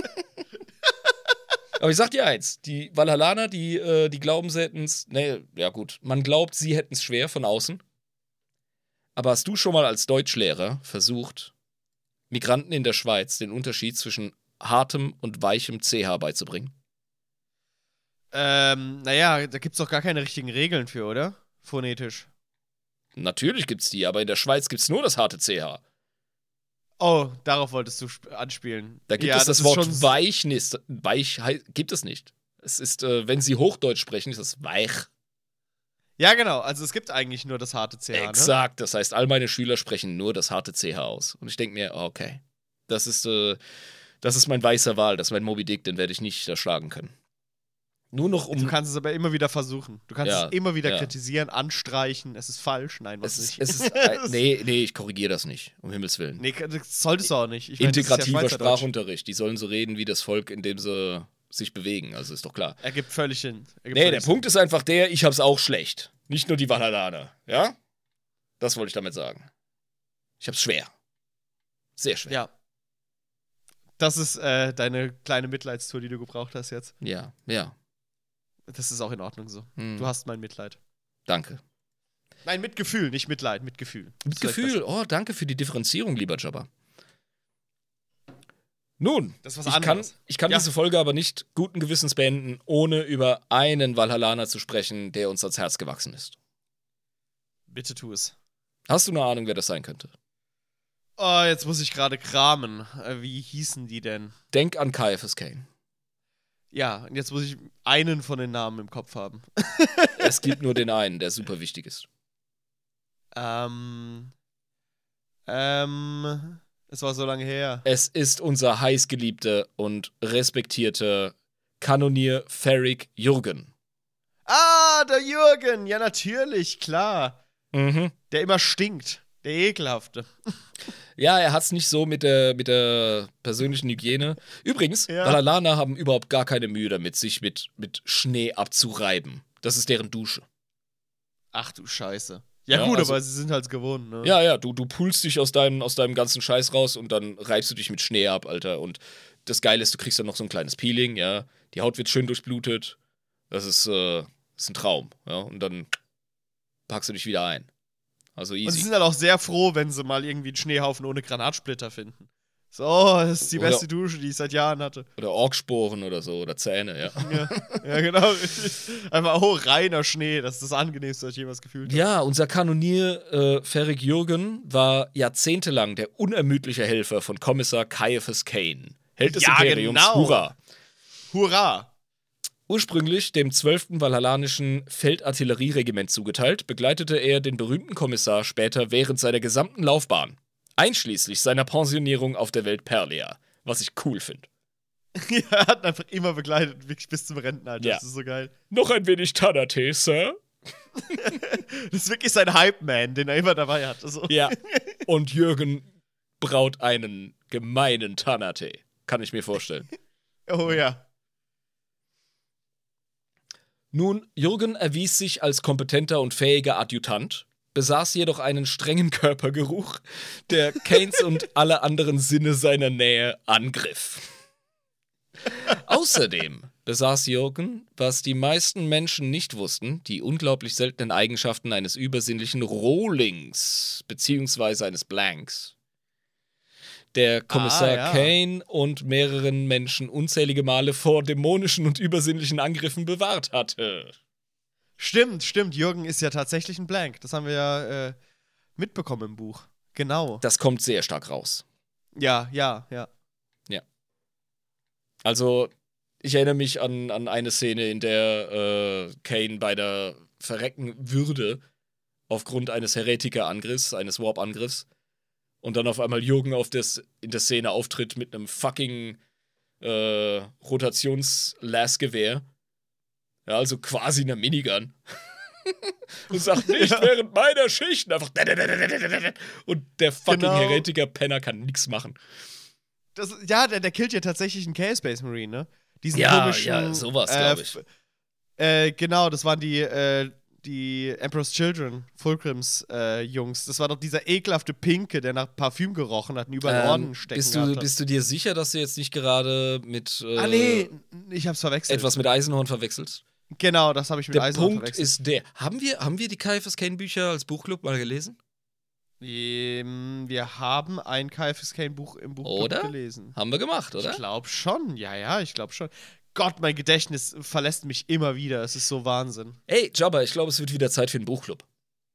aber ich sag dir eins, die Valhallaner, die, äh, die glauben, sie hätten's. Nee, ja gut, man glaubt, sie hätten's schwer von außen. Aber hast du schon mal als Deutschlehrer versucht, Migranten in der Schweiz den Unterschied zwischen hartem und weichem C H beizubringen? Ähm, naja, da gibt's doch gar keine richtigen Regeln für, oder? Phonetisch. Natürlich gibt's die, aber in der Schweiz gibt's nur das harte C H. Oh, darauf wolltest du sp- anspielen. Da gibt ja, es das, ist Wort schon s- weich nicht. Weich hei- gibt es nicht. Es ist, äh, wenn sie Hochdeutsch sprechen, ist das weich. Ja, genau. Also es gibt eigentlich nur das harte C H, ne? Exakt. Das heißt, all meine Schüler sprechen nur das harte C H aus. Und ich denke mir, okay, das ist, äh, das ist mein weißer Wal, das ist mein Moby Dick, den werde ich nicht erschlagen können. Nur noch um. Du kannst es aber immer wieder versuchen. Du kannst Ja, es immer wieder ja. kritisieren, anstreichen. Es ist falsch. Nein, was es ist, nicht. es ist, äh, nee, nee, ich korrigiere das nicht, um Himmels Willen. Nee, das solltest du auch nicht. Ich meine, das ist ja Integrativer Schweizerdeutsch. Sprachunterricht. Die sollen so reden wie das Volk, in dem sie sich bewegen. Also ist doch klar. Ergibt völlig Sinn. Ergibt Nee, völlig der Sinn. Punkt ist einfach der, ich hab's auch schlecht. Nicht nur die Valhallaner. Ja? Das wollte ich damit sagen. Ich hab's schwer. Sehr schwer. Ja. Das ist äh, deine kleine Mitleidstour, die du gebraucht hast jetzt. Ja, ja. Das ist auch in Ordnung so. Hm. Du hast mein Mitleid. Danke. Nein, Mitgefühl, nicht Mitleid, Mitgefühl. Mit Ist vielleicht Gefühl. Oh, danke für die Differenzierung, lieber Jabba. Nun, Das ist was ich kann, anderes. ich kann Ja. diese Folge aber nicht guten Gewissens beenden, ohne über einen Valhallaner zu sprechen, der uns ans Herz gewachsen ist. Bitte tu es. Hast du eine Ahnung, wer das sein könnte? Oh, jetzt muss ich gerade kramen. Äh, wie hießen die denn? Denk an Caiaphas Cain. Ja, und jetzt muss ich einen von den Namen im Kopf haben. Es gibt nur den einen, der super wichtig ist. ähm. Ähm. Es war so lange her. Es ist unser heißgeliebter und respektierter Kanonier Ferric Jürgen. Ah, der Jürgen. Ja, natürlich, klar. Mhm. Der immer stinkt. Der ekelhafte. Ja, er hat's nicht so mit der, mit der persönlichen Hygiene. Übrigens, Ja. Valhallaner haben überhaupt gar keine Mühe damit, sich mit, mit Schnee abzureiben. Das ist deren Dusche. Ach du Scheiße. Ja, Ja, gut, also- aber sie sind halt gewohnt, ne? Ja, ja, du, du pulst dich aus deinem, aus deinem ganzen Scheiß raus und dann reibst du dich mit Schnee ab, Alter. Und das Geile ist, du kriegst dann noch so ein kleines Peeling, ja. Die Haut wird schön durchblutet. Das ist, äh, das ist ein Traum, ja. Und dann packst du dich wieder ein. Also Und sie easy. sind halt auch sehr froh, wenn sie mal irgendwie einen Schneehaufen ohne Granatsplitter finden. So, das ist die Oder- beste Dusche, die ich seit Jahren hatte. Oder Orksporen oder so, oder Zähne, ja. Ja, ja genau. Einfach, oh, reiner Schnee. Das ist das Angenehmste, was ich jemals gefühlt habe. Ja, unser Kanonier äh, Ferric Jürgen war jahrzehntelang der unermüdliche Helfer von Kommissar Caiaphas Cain. Held des Ja, Imperiums, genau. hurra! Hurra! Ursprünglich dem zwölften Valhallanischen Feldartillerieregiment zugeteilt, begleitete er den berühmten Kommissar später während seiner gesamten Laufbahn. Einschließlich seiner Pensionierung auf der Welt Perlea. Was ich cool finde. Ja, er hat einfach immer begleitet, wirklich bis zum Rentenalter. Ja. Das ist so geil. Noch ein wenig Tannertee, Sir? Das ist wirklich sein Hype-Man, den er immer dabei hat. So. Ja. Und Jürgen braut einen gemeinen Tannertee. Kann ich mir vorstellen. Oh ja. Nun, Jürgen erwies sich als kompetenter und fähiger Adjutant, besaß jedoch einen strengen Körpergeruch, der Keynes und alle anderen Sinne seiner Nähe angriff. Außerdem besaß Jürgen, was die meisten Menschen nicht wussten, die unglaublich seltenen Eigenschaften eines übersinnlichen Rohlings beziehungsweise eines Blanks. Der Kommissar Ah, ja. Kane und mehreren Menschen unzählige Male vor dämonischen und übersinnlichen Angriffen bewahrt hatte. Stimmt, stimmt. Jürgen ist ja tatsächlich ein Blank. Das haben wir ja äh, mitbekommen im Buch. Genau. Das kommt sehr stark raus. Ja, ja, ja. Also, ich erinnere mich an, an eine Szene, in der äh, Kane beinahe verrecken würde aufgrund eines Heretikerangriffs, eines Warp-Angriffs. Und dann auf einmal Jürgen auf des, in der Szene auftritt mit einem fucking äh, Rotations-Lasgewehr. Ja, also quasi einer Minigun. Und sagt, nicht Ja. während meiner Schicht. Und einfach und der fucking Genau. Heretiker-Penner kann nichts machen. Das, ja, der, der killt ja tatsächlich einen Chaos Space Marine, ne? Diesen Ja, komischen, ja, sowas, äh, glaub ich. f- Äh, genau, das waren die, äh, die Emperor's Children, Fulcrums äh, Jungs. Das war doch dieser ekelhafte Pinke, der nach Parfüm gerochen hat und über den Orden stecken bist, du, hatte. bist du dir sicher, dass du jetzt nicht gerade mit äh, Ah, nee, ich hab's verwechselt. etwas mit Eisenhorn verwechselst? Genau, das habe ich mit Der Eisenhorn Punkt verwechselt. ist der. Haben wir, haben wir die K F S Kane-Bücher als Buchclub mal gelesen? Ähm, wir haben ein K F S Kane-Buch im Buch Oder? gelesen. Haben wir gemacht, oder? Ich glaube schon, ja, ja, ich glaube schon. Gott, mein Gedächtnis verlässt mich immer wieder. Es ist so Wahnsinn. Ey, Jabba, ich glaube, es wird wieder Zeit für einen Buchclub.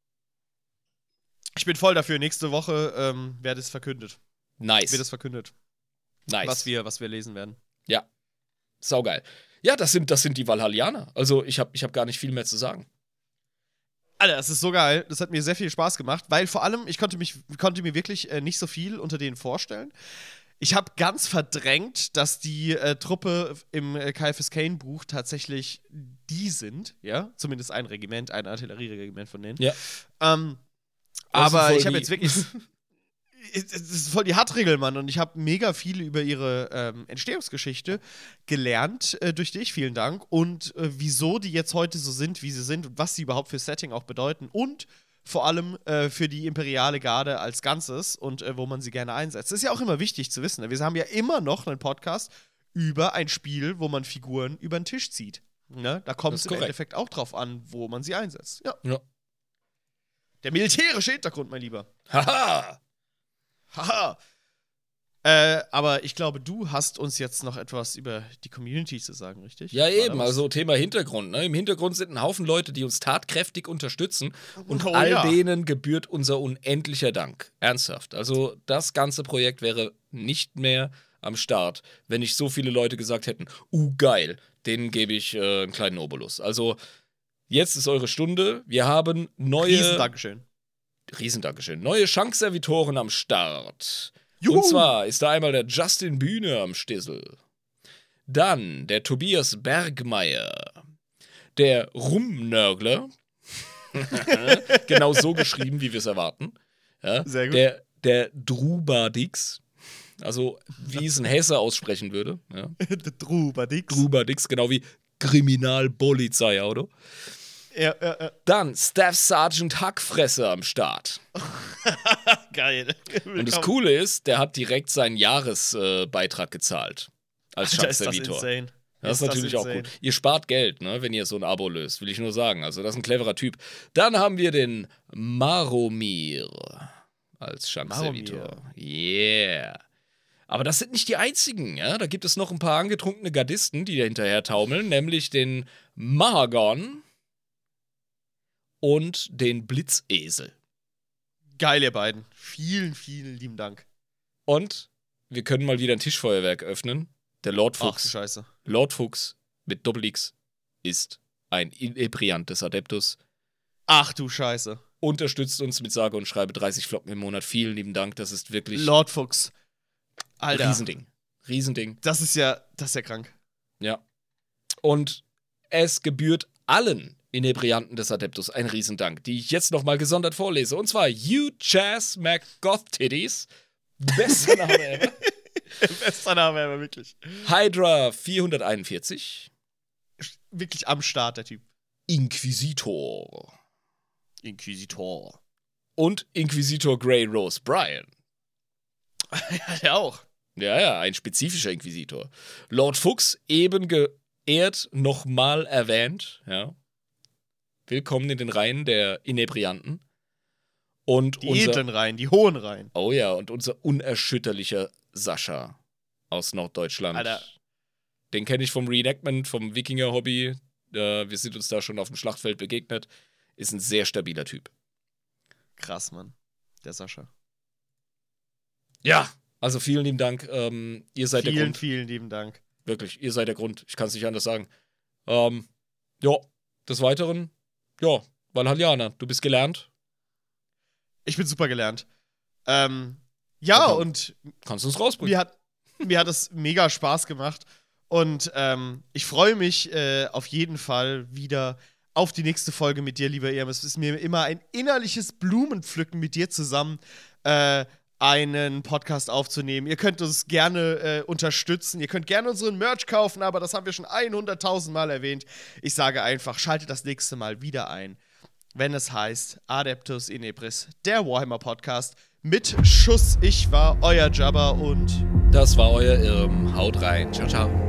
Ich bin voll dafür. Nächste Woche ähm, wird es verkündet. Nice. Wird es verkündet, nice. was wir, was wir lesen werden. Ja. Saugeil. Ja, das sind, das sind die Valhallianer. Also, ich habe ich hab gar nicht viel mehr zu sagen. Alter, das ist so geil. Das hat mir sehr viel Spaß gemacht, weil vor allem, ich konnte, mich, konnte mir wirklich äh, nicht so viel unter denen vorstellen. Ich habe ganz verdrängt, dass die äh, Truppe im äh, K F S Kane-Buch tatsächlich die sind, ja? Zumindest ein Regiment, ein Artillerieregiment von denen. Ja. Ähm, Das sind aber voll ich habe die- jetzt wirklich. Das ist voll die Hartregel, Mann. Und ich habe mega viel über ihre ähm, Entstehungsgeschichte gelernt äh, durch dich. Vielen Dank. Und äh, wieso die jetzt heute so sind, wie sie sind und was sie überhaupt für Setting auch bedeuten. Und vor allem äh, für die imperiale Garde als Ganzes und äh, wo man sie gerne einsetzt. Das ist ja auch immer wichtig zu wissen. Wir haben ja immer noch einen Podcast über ein Spiel, wo man Figuren über den Tisch zieht. Ne? Da kommt Das es ist im korrekt. Endeffekt auch drauf an, wo man sie einsetzt. Ja. Ja. Der militärische Hintergrund, mein Lieber. Haha! Haha. Äh, aber ich glaube, du hast uns jetzt noch etwas über die Community zu sagen, richtig? Ja, War da eben, was? also Thema Hintergrund. Ne? Im Hintergrund sind ein Haufen Leute, die uns tatkräftig unterstützen und Oh, all ja. denen gebührt unser unendlicher Dank. Ernsthaft. Also das ganze Projekt wäre nicht mehr am Start, wenn nicht so viele Leute gesagt hätten, uh, geil, denen gebe ich äh, einen kleinen Obolus. Also jetzt ist eure Stunde. Wir haben neue... Riesen Dankeschön. Riesendankeschön. Neue Schankservitoren am Start. Juhu. Und zwar ist da einmal der Justin Bühne am Stissel. Dann der Tobias Bergmeier. Der Rumnörgler. Genau so geschrieben, wie wir es erwarten. Ja. Sehr gut. Der, der Drubadix. Also, wie es ein Hesse aussprechen würde. Ja. Der Drubadix. Drubadix, genau wie Kriminalpolizei, oder? Ja, ja, ja. Dann Staff Sergeant Hackfresse am Start. Geil. Und das Coole ist, der hat direkt seinen Jahresbeitrag äh, gezahlt. Als Alter, ist das Schankservitor. insane. Das ist natürlich auch insane. cool. Ihr spart Geld, ne, wenn ihr so ein Abo löst, will ich nur sagen. Also, das ist ein cleverer Typ. Dann haben wir den Maromir als Schankservitor. Yeah. Aber das sind nicht die einzigen, ja. Da gibt es noch ein paar angetrunkene Gardisten, die da hinterher taumeln, nämlich den Mahagon und den Blitzesel. Geil, ihr beiden. Vielen, vielen lieben Dank. Und wir können mal wieder ein Tischfeuerwerk öffnen. Der Lord Ach du Fuchs. Scheiße. Lord Fuchs mit Doppel-X ist ein Inebriant des Adeptus. Ach du Scheiße. unterstützt uns mit sage und schreibe dreißig Flocken im Monat. Vielen lieben Dank, das ist wirklich Lord Fuchs. Alter. Riesending. Riesending. Das ist ja, das ist ja krank. Ja. Und es gebührt allen Inebrianten des Adeptus ein Riesendank, die ich jetzt nochmal gesondert vorlese. Und zwar You Chaz McGoth-Titties. Bester Name ever. Bester Name ever, wirklich. Hydra vierhunderteinundvierzig. Wirklich am Start, der Typ. Inquisitor. Inquisitor. Und Inquisitor Grey Rose Brian. Ja, der auch. Ja, ja, ein spezifischer Inquisitor. Lord Fuchs, eben geehrt, nochmal erwähnt. Ja. Willkommen in den Reihen der Inebrianten. Und die unser, edlen Reihen, die hohen Reihen. Oh ja, und unser unerschütterlicher Sascha aus Norddeutschland. Alter. Den kenne ich vom Reenactment, vom Wikinger-Hobby. Äh, wir sind uns da schon auf dem Schlachtfeld begegnet. Ist ein sehr stabiler Typ. Krass, Mann. Der Sascha. Ja, also vielen lieben Dank. Ähm, ihr seid vielen, der Grund. Vielen, vielen lieben Dank. Wirklich, ihr seid der Grund. Ich kann es nicht anders sagen. Ähm, ja, des Weiteren, ja, Valhallianer, du bist gelernt. Ich bin super gelernt. Ähm, ja, okay. und kannst du es rausbringen? Mir hat, mir hat es mega Spaß gemacht. Und ähm, ich freue mich äh, auf jeden Fall wieder auf die nächste Folge mit dir, lieber Irm. Es ist mir immer ein innerliches Blumenpflücken mit dir zusammen, äh, einen Podcast aufzunehmen. Ihr könnt uns gerne äh, unterstützen. Ihr könnt gerne unseren Merch kaufen, aber das haben wir schon hunderttausend Mal erwähnt. Ich sage einfach, schaltet das nächste Mal wieder ein, wenn es heißt Adeptus Inebris, der Warhammer-Podcast mit Schuss. Ich war euer Jabba und das war euer Irm. Haut rein. Ciao, ciao.